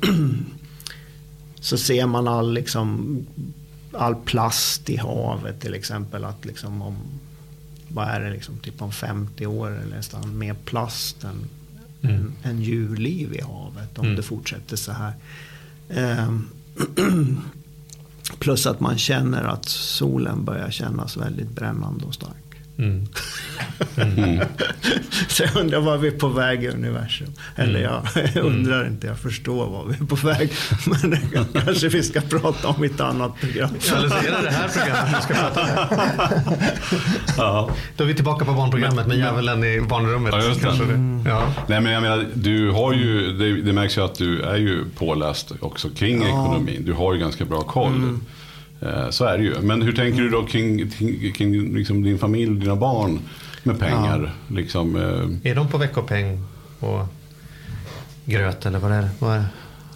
så ser man all, liksom, all plast i havet till exempel. Att liksom om, vad är det, liksom, typ om femtio år eller nästan mer plast än, mm. än, än djurliv i havet. Om mm. det fortsätter så här. Um, Plus att man känner att solen börjar kännas väldigt brännande och stark. Mm. Mm. Så jag undrar var vi är på väg i universum. Eller jag, jag undrar mm. inte, jag förstår var vi är på väg. Men det, kanske vi ska prata om ett annat program. Eller så är det det här programmet vi ska prata om. Ja. Då är vi tillbaka på barnprogrammet med djävulen i barnrummet. Ja, just det. Mm. Ja. Nej, men jag menar, du har ju, det, det märks ju att du är ju påläst också kring ja. ekonomin. Du har ju ganska bra koll. Mm. Så är det ju. Men hur tänker du då kring, kring, kring liksom din familj, dina barn med pengar? Ja. Liksom, eh... Är de på veckopeng och gröt eller vad är det? Vad är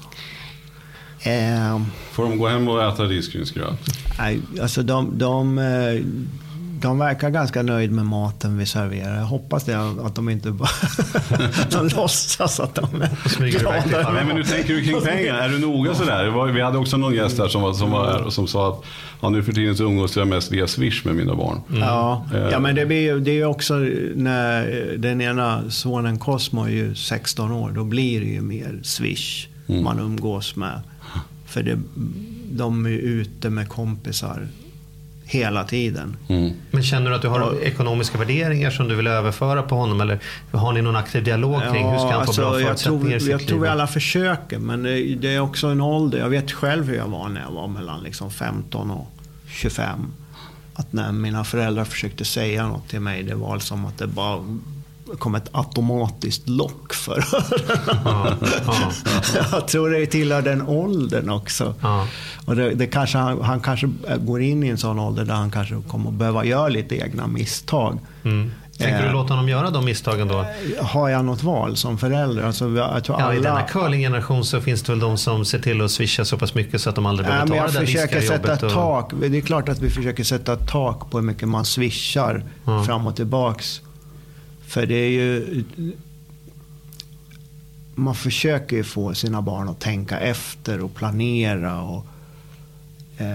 det? Um, Får de gå hem och äta risgrynsgröt? Nej, alltså de, de, de verkar ganska nöjd med maten vi serverar. Jag hoppas det, att de inte bara de låtsas att de är glada. Nej, men nu tänker du kring pengar. Är du noga sådär? Vi hade också någon gäst där som, var, som, var, som sa att ja, nu för tiden så umgås jag mest via Swish med mina barn. Mm. Ja, ja, men det blir ju, det är ju också när den ena sonen Cosmo är ju sexton år, då blir det ju mer Swish mm. man umgås med. För det, de är ute med kompisar hela tiden. Mm. Men känner du att du har och, ekonomiska värderingar som du vill överföra på honom? Eller har ni någon aktiv dialog kring ja, hur ska han alltså, få bra förutsättningar i sitt Jag liv? tror vi alla försöker, men det, det är också en ålder. Jag vet själv hur jag var när jag var mellan liksom femton och tjugofem. Att när mina föräldrar försökte säga något till mig, det var som att det bara kom ett automatiskt lock för ja, ja. Jag tror det tillhör den åldern också. Ja. Och det, det kanske, han, han kanske går in i en sån ålder där han kanske kommer att behöva göra lite egna misstag. Mm. Tänker du låta honom göra de misstagen då? Har jag något val som förälder? Alltså, jag tror ja, alla... I denna curling-generation så finns det väl de som ser till att swisha så pass mycket så att de aldrig behöver ta det där försöker sätta ett och... tak. Det är klart att vi försöker sätta ett tak på hur mycket man swishar mm. fram och tillbaks. För det är ju... Man försöker ju få sina barn att tänka efter och planera. Och, eh,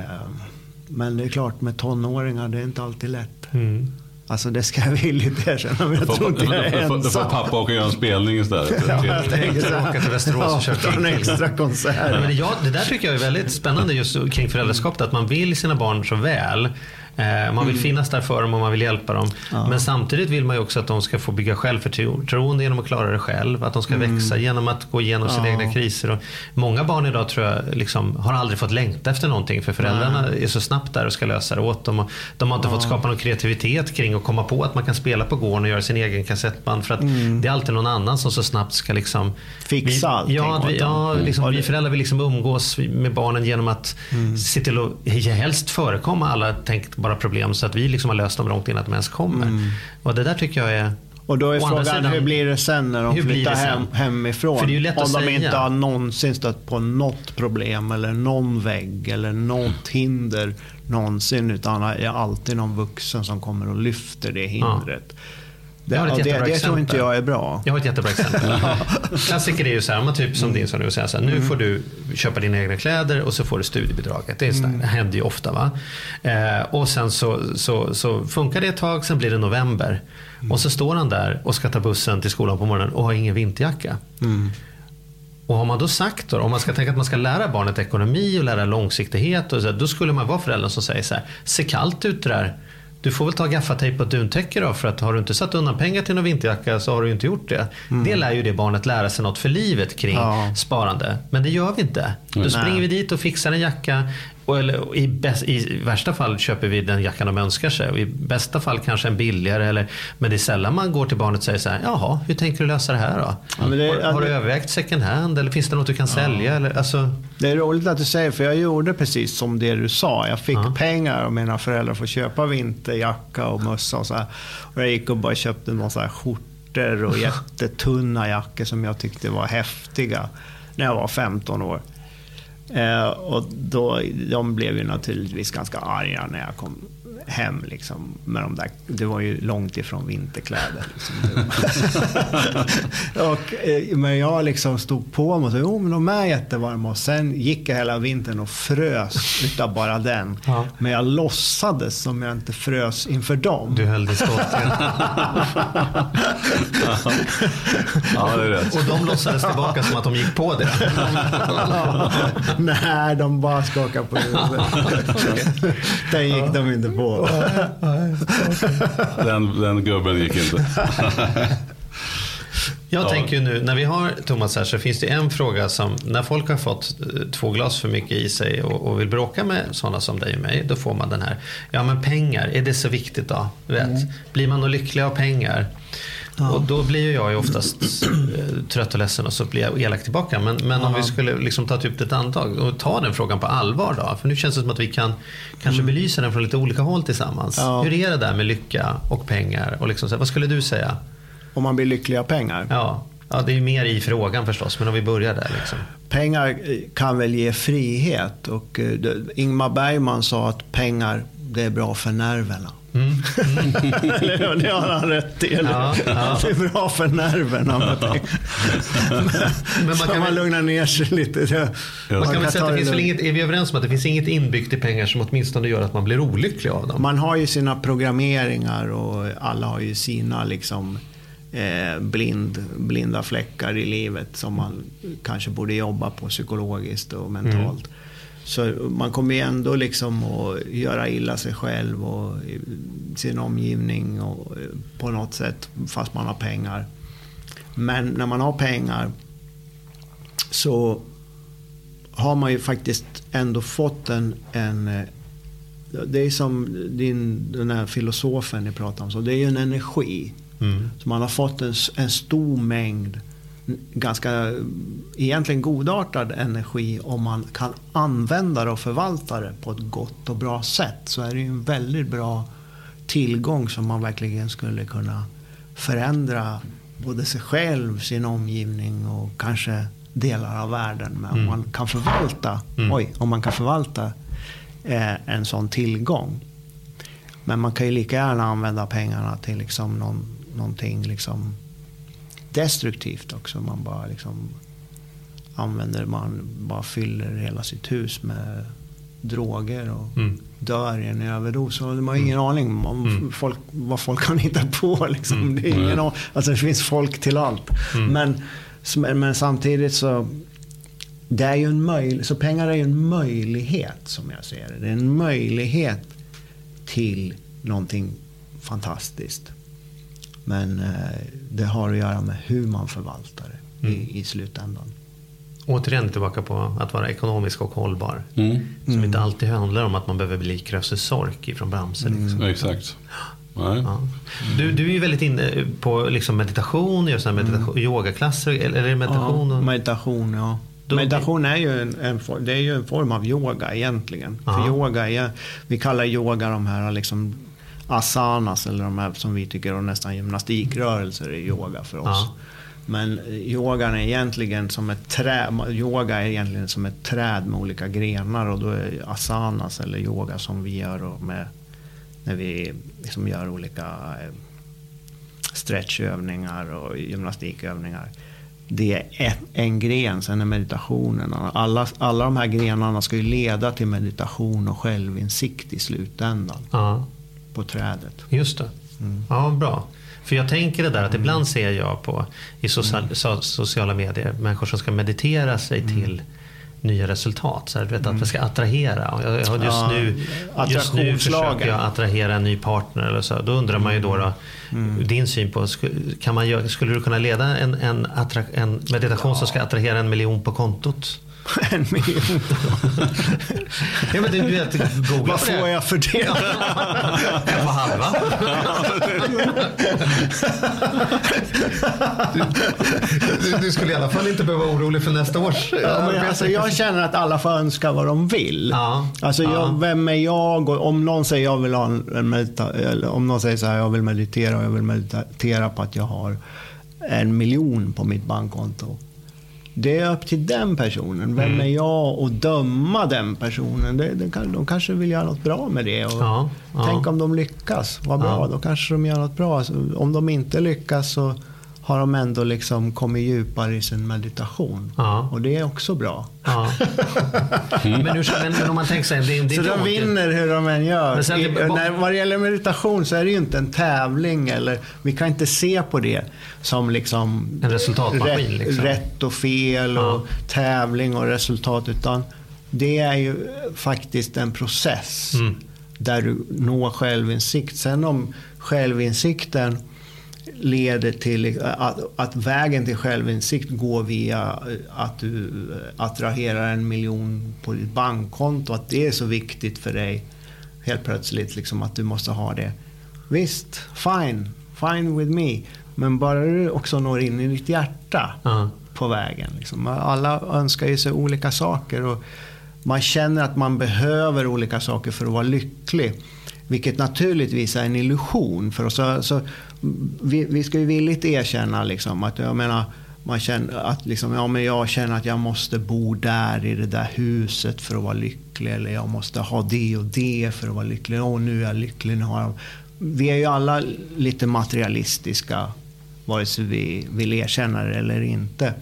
men det är klart, med tonåringar, det är inte alltid lätt. Mm. Alltså det ska jag villigt erkänna, men jag tror inte jag är ensam. Då får pappa åka och göra en spelning istället. Ja, jag tänkte åka till Västerås och köpa en extra konsert. Men det, det där tycker jag är väldigt spännande just kring föräldraskapet, att man vill sina barn så väl. Man vill finnas där för dem och man vill hjälpa dem. Ja. Men samtidigt vill man ju också att de ska få bygga självförtroende genom att klara det själv. Att de ska mm. växa genom att gå igenom sina ja. egna kriser. Och många barn idag tror jag liksom har aldrig fått längta efter någonting. För föräldrarna Nej. är så snabbt där och ska lösa det åt dem. Och de har inte ja. fått skapa någon kreativitet kring att komma på att man kan spela på gården och göra sin egen kassettband. För att mm. det är alltid någon annan som så snabbt ska liksom fixa allting. Ja, vi, ja liksom, mm. vi föräldrar vill liksom umgås med barnen genom att mm. se till att helst förekomma alla tänkt bara problem så att vi liksom har löst dem långt innan att de ens kommer. Mm. Och det där tycker jag är... Och då är frågan, sidan, hur blir det sen när de flyttar hem, hemifrån? För det är ju lätt Om att de säga. inte har någonsin stött på något problem eller någon vägg eller något hinder någonsin, utan det är alltid någon vuxen som kommer och lyfter det hindret. Ja. Det, jag har ett det, det tror inte jag är bra. bra. Jag har ett jättebra exempel. Klassiker är ju så här, man typ som mm. din som du säger så här, nu får du köpa dina egna kläder och så får du studiebidraget. Det, är mm. det händer ju ofta va. Eh, och sen så, så, så funkar det ett tag, sen blir det november. Mm. Och så står han där och ska ta bussen till skolan på morgonen och har ingen vinterjacka. Mm. Och har man då sagt då, om man ska tänka att man ska lära barnet ekonomi och lära långsiktighet och så, då skulle man vara föräldrar som säger så här, se kallt ut där. Du får väl ta gaffatejp på duntäcke då, för att har du inte satt undan pengar till någon vinterjacka så har du inte gjort det. Mm. Det lär ju det barnet lära sig något för livet kring ja. sparande. Men det gör vi inte. Då mm. springer vi dit och fixar en jacka. Och, eller, i, bäst, I värsta fall köper vi den jackan de önskar sig. Och i bästa fall kanske en billigare. Eller, men det är sällan man går till barnet och säger så här, jaha, hur tänker du lösa det här då? Ja, det, har, har du det, övervägt second hand? Eller finns det något du kan ja. sälja? Eller, alltså... Det är roligt att du säger, för jag gjorde precis som det du sa. Jag fick ja. pengar och mina föräldrar får köpa vinterjacka och mössa och så här. Och jag gick och bara köpte en massa skjortor och jättetunna jackor som jag tyckte var häftiga när jag var femton år. Eh, och då, de blev ju naturligtvis ganska arga när jag kom hem liksom, med de där, det var ju långt ifrån vinterkläder liksom. och, men jag liksom stod på mig och sa, jo men de är jättevarma, och sen gick jag hela vintern och frös utav bara den. Ja. Men jag låtsades som jag inte frös inför dem. Du höll dig skott. Ja, det är rätt. Och de låtsades tillbaka som att de gick på det. Nej, de bara skakade på huvudet. Den gick ja. de inte på. den, den gubben gick inte. Jag ja. tänker ju nu, när vi har Thomas här, så finns det en fråga som, när folk har fått två glas för mycket i sig och, och vill bråka med sådana som dig och mig, då får man den här, ja men pengar, är det så viktigt då? Vet? Mm. Blir man då lycklig av pengar? Ja. Och då blir jag ju oftast trött och ledsen, och så blir jag elak tillbaka. Men, men ja. om vi skulle liksom ta typ ett andetag och ta den frågan på allvar då, för nu känns det som att vi kan kanske mm. belysa den från lite olika håll tillsammans. Ja. Hur är det där med lycka och pengar? Och liksom så här, vad skulle du säga? Om man blir lycklig av pengar? Ja. Ja, det är mer i frågan förstås, men om vi börjar där liksom. Pengar kan väl ge frihet, och uh, Ingmar Bergman sa att pengar, det är bra för nerverna. Mm. Mm. Det har han rätt till. Ja, ja. Det är bra för nerverna med pengar. men, men man kan man lugna ner sig lite. Det, man, man kan väl säga att det finns väl inget, är vi överens om att det finns inget inbyggt i pengar som åtminstone gör att man blir olycklig av dem? Man har ju sina programmeringar, och alla har ju sina liksom eh, blind, blinda fläckar i livet som man kanske borde jobba på psykologiskt och mentalt. Mm. Så man kommer ju ändå liksom att göra illa sig själv och sin omgivning och på något sätt, fast man har pengar. Men när man har pengar så har man ju faktiskt ändå fått en, en det är som din, den här filosofen ni pratar om, så det är ju en energi. Mm. Så man har fått en, en stor mängd ganska egentligen godartad energi. Om man kan använda det och förvalta det på ett gott och bra sätt, så är det ju en väldigt bra tillgång som man verkligen skulle kunna förändra både sig själv, sin omgivning och kanske delar av världen. Men mm. om man kan förvalta mm. oj, om man kan förvalta eh, en sån tillgång. Men man kan ju lika gärna använda pengarna till liksom någon, någonting liksom destruktivt också. Man bara liksom använder, man bara fyller hela sitt hus med droger och mm. dör i en överdos. Och man har ingen mm. aning om mm. folk, vad folk kan hitta på liksom. Mm. Det är ingen mm. alltså det finns folk till allt. Mm. Men, men samtidigt så det är ju en möjlighet, så pengar är ju en möjlighet som jag ser det. Det är en möjlighet till någonting fantastiskt. Men eh, det har att göra med hur man förvaltar det mm. i, i slutändan. Återigen tillbaka på att vara ekonomisk och hållbar. Mm. Som mm. inte alltid handlar om att man behöver bli Krösus Sork ifrån Bamse. Liksom. Mm. Exakt. Nej. Ja. Du, du är ju väldigt inne på liksom meditation, gör såna meditation, mm. yogaklasser, eller är det meditation? Ja, meditation, ja. Då meditation är ju en, en, det är ju en form av yoga egentligen. Aha. För yoga är, vi kallar yoga de här liksom asanas, eller de här som vi tycker är nästan gymnastikrörelser i yoga för oss. Ja. Men yogan är egentligen som ett träd, yoga är egentligen som ett träd med olika grenar, och då är asanas eller yoga som vi gör med, när vi liksom gör olika stretchövningar och gymnastikövningar. Det är en, en gren, sen är meditationen. Alla, alla de här grenarna ska ju leda till meditation och självinsikt i slutändan. Ja. På trädet. Just det. Mm. Ja, bra. För jag tänker det där att ibland ser jag på i social, mm. sociala medier människor som ska meditera sig mm. till nya resultat. Så här, du vet, att vi ska attrahera. Jag, just, ja, nu, just nu försöker jag attrahera en ny partner. Eller så. Då undrar man ju då, då mm. din syn på, kan man göra, skulle du kunna leda en, en, attra, en meditation ja. som ska attrahera en miljon på kontot? En miljon. Ja, men du vet, vad får det. Jag för det? En på halva. du, du, du skulle i alla fall inte behöva vara orolig för nästa års. Ja, men alltså, jag känner att alla får önska vad de vill. Ja. Alltså, jag, ja. Vem är jag? Och om någon säger jag vill ha en medita- eller om någon säger så här, jag vill meditera och jag vill meditera på att jag har en miljon på mitt bankkonto. det är upp till den personen. Vem är jag att döma den personen? Det, det kan, de kanske vill göra något bra med det. Och ja, ja. Tänk om de lyckas, vad bra, ja. Då kanske de gör något bra. Alltså, om de inte lyckas så har de ändå liksom kommit djupare i sin meditation. Ja. Och det är också bra. Ja. men, nu, men, men om man tänker sig... Det, det så de vinner hur de än gör. Men sen, I, det, när, vad det gäller meditation så är det ju inte en tävling. Eller, vi kan inte se på det som liksom en resultatmaskin. Rätt, liksom. rätt och fel och ja. tävling och resultat. Utan det är ju faktiskt en process mm. där du når självinsikt. Sen om självinsikten leder till att, att vägen till självinsikt går via att du attraherar en miljon på ditt bankkonto, att det är så viktigt för dig helt plötsligt liksom att du måste ha det. Visst, fine, fine with me, men bara du också når in i ditt hjärta uh-huh. på vägen. Liksom. Alla önskar ju sig olika saker och man känner att man behöver olika saker för att vara lycklig. Vilket naturligtvis är en illusion för oss. Så, så vi, vi ska ju villigt erkänna liksom, att jag menar, man känner att liksom, ja, men jag känner att jag måste bo där i det där huset för att vara lycklig. Eller jag måste ha det och det för att vara lycklig. Och nu är jag lycklig. Nu har jag... Vi är ju alla lite materialistiska, vare sig vi vill erkänna det eller inte.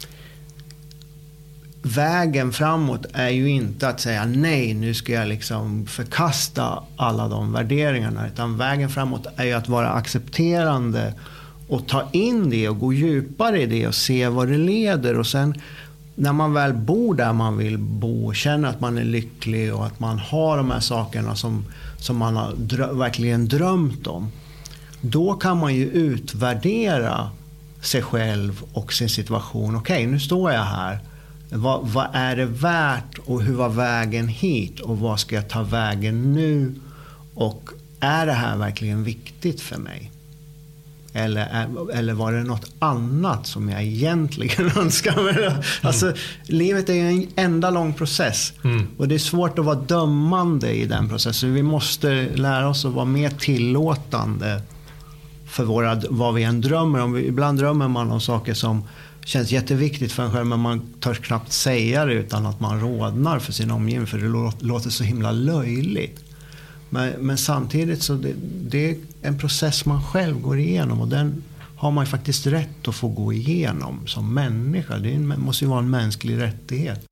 Vägen framåt är ju inte att säga nej, nu ska jag liksom förkasta alla de värderingarna, utan vägen framåt är ju att vara accepterande och ta in det och gå djupare i det och se vad det leder. Och sen när man väl bor där man vill bo och känner att man är lycklig och att man har de här sakerna som, som man har drö- verkligen drömt om, då kan man ju utvärdera sig själv och sin situation. Okej, okay, nu står jag här. Vad, vad är det värt och hur var vägen hit och vad ska jag ta vägen nu och är det här verkligen viktigt för mig? Eller, är, eller var det något annat som jag egentligen önskar mig? Mm. Alltså, livet är ju en enda lång process mm. och det är svårt att vara dömande i den processen. Vi måste lära oss att vara mer tillåtande för våra, vad vi än drömmer om. Ibland drömmer man om saker som känns jätteviktigt för en själv, men man törs knappt säga det utan att man rodnar för sin omgivning, för det låter så himla löjligt. Men, men samtidigt så det, det är en process man själv går igenom och den har man ju faktiskt rätt att få gå igenom som människa. Det måste ju vara en mänsklig rättighet.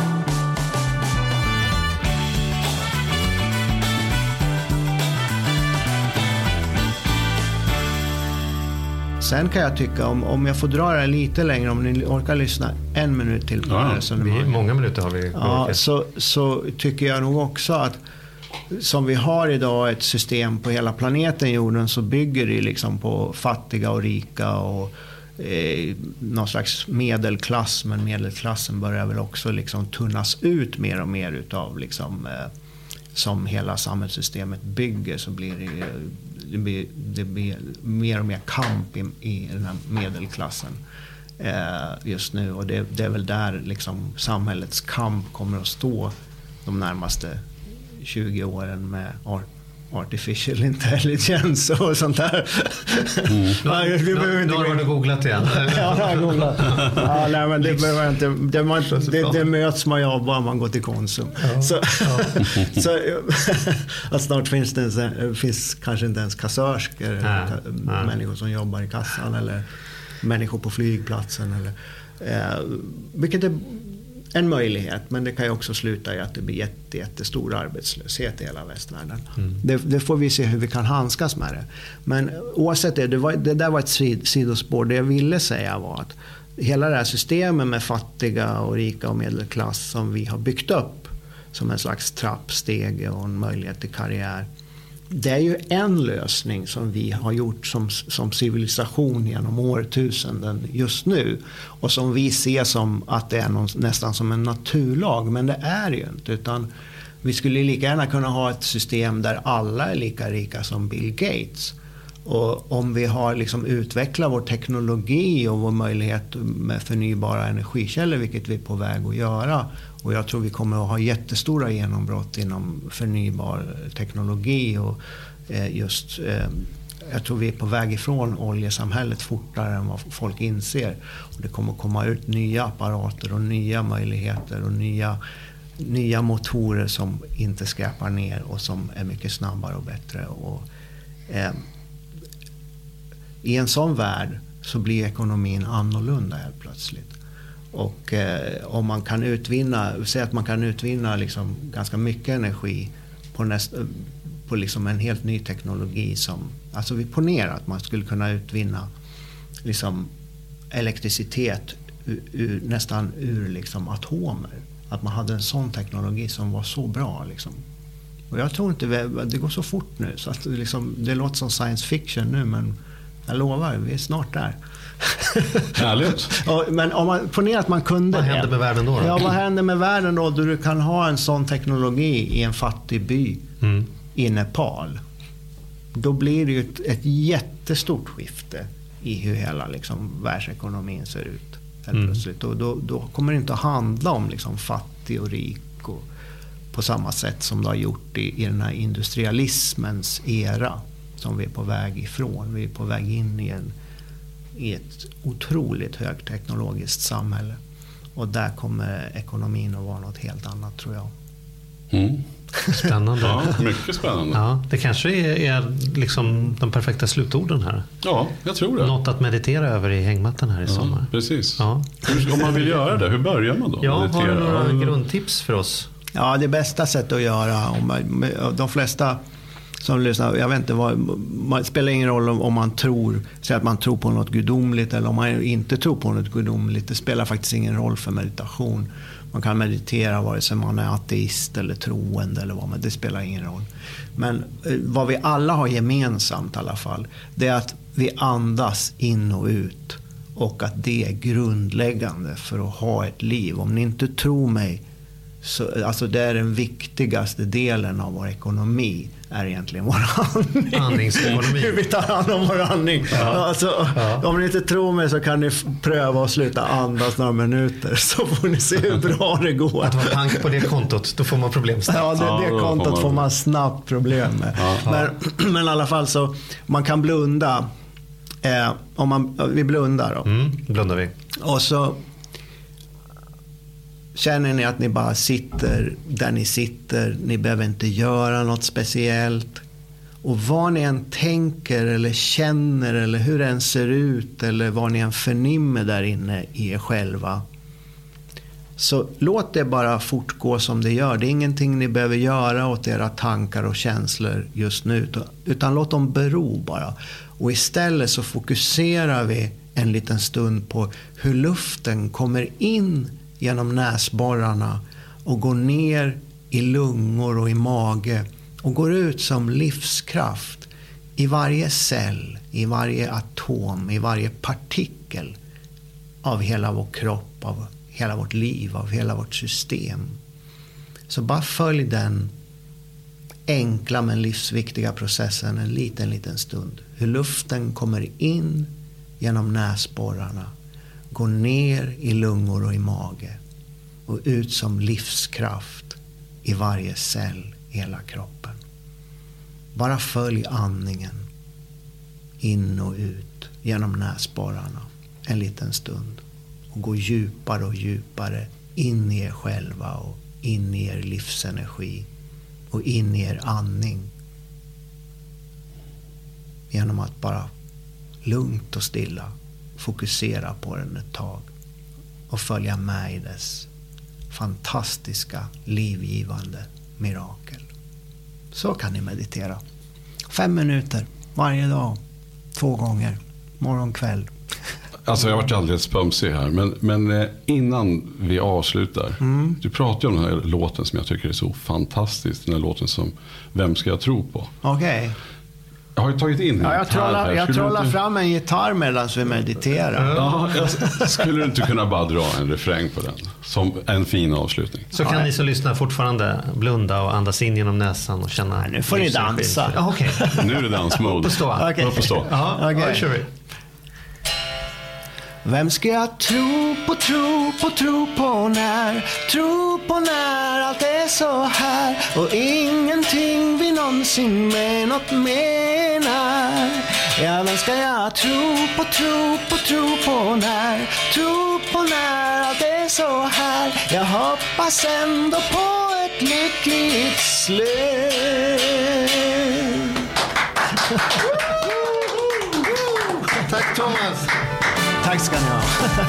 Sen kan jag tycka, om, om jag får dra det lite längre, om ni orkar lyssna en minut till på ja, det resonemanget. Vi, många minuter har vi. Ja, så, så tycker jag nog också att som vi har idag ett system på hela planeten jorden, så bygger det liksom på fattiga och rika och eh, någon slags medelklass, men medelklassen börjar väl också liksom tunnas ut mer och mer utav liksom, eh, som hela samhällssystemet bygger, så blir det, det, blir, det blir mer och mer kamp i, i den här medelklassen eh, just nu, och det, det är väl där liksom samhällets kamp kommer att stå de närmaste tjugo åren med artificial intelligence och sånt där. Mm. Ja, vi behöver inte. Nu har du googlat igen. Ja, jag har googlat. Ja, nej, men det behöver inte. Det, man, det, det möts man ju bara man går till Konsum. Ja. Så, ja. så att snart finns det finns kanske inte ens kassörskor, ja. Ja. människor som jobbar i kassan eller människor på flygplatsen eller eh, vilket är en möjlighet, men det kan ju också sluta i att det blir jätte, jättestor arbetslöshet i hela västvärlden. Mm. Det, det får vi se hur vi kan handskas med det. Men oavsett det, det, var, det där var ett sidospår. Det jag ville säga var att hela det här systemet med fattiga och rika och medelklass som vi har byggt upp som en slags trappsteg och en möjlighet till karriär, det är ju en lösning som vi har gjort som, som civilisation genom årtusenden just nu, och som vi ser som att det är någon, nästan som en naturlag, men det är ju inte, utan vi skulle lika gärna kunna ha ett system där alla är lika rika som Bill Gates. Och om vi har liksom utvecklat vår teknologi och vår möjlighet med förnybara energikällor, vilket vi är på väg att göra, och jag tror vi kommer att ha jättestora genombrott inom förnybar teknologi och just jag tror vi är på väg ifrån oljesamhället fortare än vad folk inser. Och det kommer komma ut nya apparater och nya möjligheter och nya, nya motorer som inte skräpar ner och som är mycket snabbare och bättre. Och, eh, i en sån värld så blir ekonomin annorlunda helt plötsligt. Och eh, om man kan utvinna, säg att man kan utvinna liksom ganska mycket energi på, näst, på liksom en helt ny teknologi som, alltså vi ponerar att man skulle kunna utvinna liksom elektricitet ur, ur, nästan ur liksom atomer. Att man hade en sån teknologi som var så bra liksom. Och jag tror inte, det går så fort nu så att det, liksom, det låter som science fiction nu, men jag lovar, vi är snart där. Härligt. Men om man ponerar att man kunde. Vad händer med världen då, då? Ja, vad händer med världen då? Då du kan ha en sån teknologi i en fattig by mm. i Nepal. Då blir det ju ett, ett jättestort skifte i hur hela liksom, världsekonomin ser ut. Mm. Plötsligt. Och då, då kommer det inte att handla om liksom, fattig och rik och, på samma sätt som det har gjort i, i den här industrialismens era som vi är på väg ifrån. Vi är på väg in i, en, i ett otroligt högteknologiskt samhälle. Och där kommer ekonomin att vara något helt annat, tror jag. Mm. Spännande. Ja, mycket spännande. Ja, det kanske är, är liksom de perfekta slutorden här. Ja, jag tror det. Något att meditera över i hängmattan här i ja, sommar. Precis. Ja. Om man vill göra det, hur börjar man då? Ja, meditera? har du några ja. grundtips för oss? Ja, det bästa sättet att göra, om man, de flesta som lyssnar, jag vet inte vad, det spelar ingen roll om, om man tror, säger att man tror på något gudomligt eller om man inte tror på något gudomligt. Det spelar faktiskt ingen roll för meditation. Man kan meditera vare sig man är ateist eller troende eller vad, men det spelar ingen roll. Men vad vi alla har gemensamt i alla fall, det är att vi andas in och ut och att det är grundläggande för att ha ett liv. Om ni inte tror mig, så, alltså det är den viktigaste delen av vår ekonomi är egentligen vår andning. Andningsekonomi. Hur vi tar hand om vår andning. Ja. Alltså, ja. Om ni inte tror mig så kan ni pröva att sluta andas några minuter så får ni se hur bra det går. Att vara pank på det kontot, då får man problem snabbt. Ja, det, det kontot får man, får man snabbt problem med. Ja. Men, men i alla fall så, man kan blunda. Eh, om man, vi blundar då. Mm, blundar vi. Och så känner ni att ni bara sitter där ni sitter. Ni behöver inte göra något speciellt. Och vad ni än tänker eller känner eller hur det än ser ut eller vad ni än förnimmer där inne i er själva. Så låt det bara fortgå som det gör. Det är ingenting ni behöver göra åt era tankar och känslor just nu. Utan låt dem bero bara. Och istället så fokuserar vi en liten stund på hur luften kommer in genom näsborrarna och går ner i lungor och i mage och går ut som livskraft i varje cell, i varje atom, i varje partikel av hela vår kropp, av hela vårt liv, av hela vårt system. Så bara följ den enkla men livsviktiga processen en liten, liten stund. Hur luften kommer in genom näsborrarna, går ner i lungor och i mage och ut som livskraft i varje cell i hela kroppen. Bara följ andningen in och ut genom näsborrarna en liten stund och gå djupare och djupare in i er själva och in i er livsenergi och in i er andning genom att bara lugnt och stilla fokusera på den ett tag och följa med i dess fantastiska, livgivande mirakel. Så kan ni meditera. Fem minuter varje dag, två gånger, morgon, kväll. Alltså jag har varit alldeles pumsig här, men, men innan vi avslutar, mm. du pratar ju om den här låten som jag tycker är så fantastisk, den här låten som Vem ska jag tro på? Okej. Okay. Jag har ju tagit in en ja, jag trollar, jag trollar inte... fram en gitarr medan vi mediterar. Ja, jag, skulle du inte kunna bara dra en refräng på den som en fin avslutning? Så kan ja. ni som lyssnar fortfarande blunda och andas in genom näsan och känna... Nej, nu får ni dansa. Ja, okay. Nu är det dansmode. Upp och stå. Okay. Upp och stå. Ja, okay. kör vi. Vem ska jag tro på, tro på, tro på när? Tro på när allt är så här och ingenting vi någonsin med något menar. Ja, vem ska jag tro på, tro på, tro på när? Tro på när allt är så här. Jag hoppas ändå på ett lyckligt slut. Tack Thomas. Tack ska ni ha.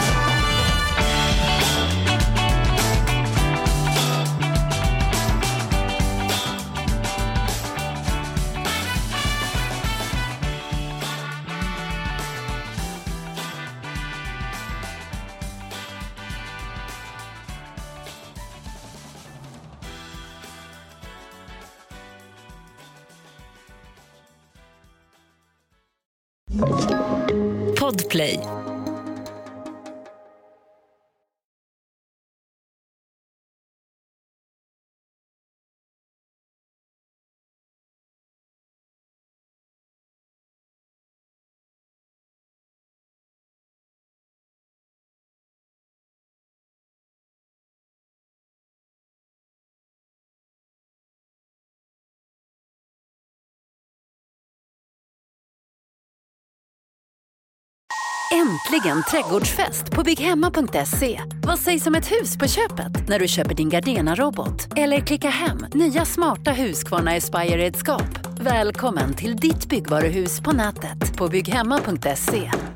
Podplay. Äntligen trädgårdsfest på bygghemma punkt se. Vad sägs om ett hus på köpet när du köper din Gardena-robot? Eller klicka hem nya smarta Husqvarna Aspire-redskap. Välkommen till ditt byggvaruhus på nätet på bygghemma punkt se.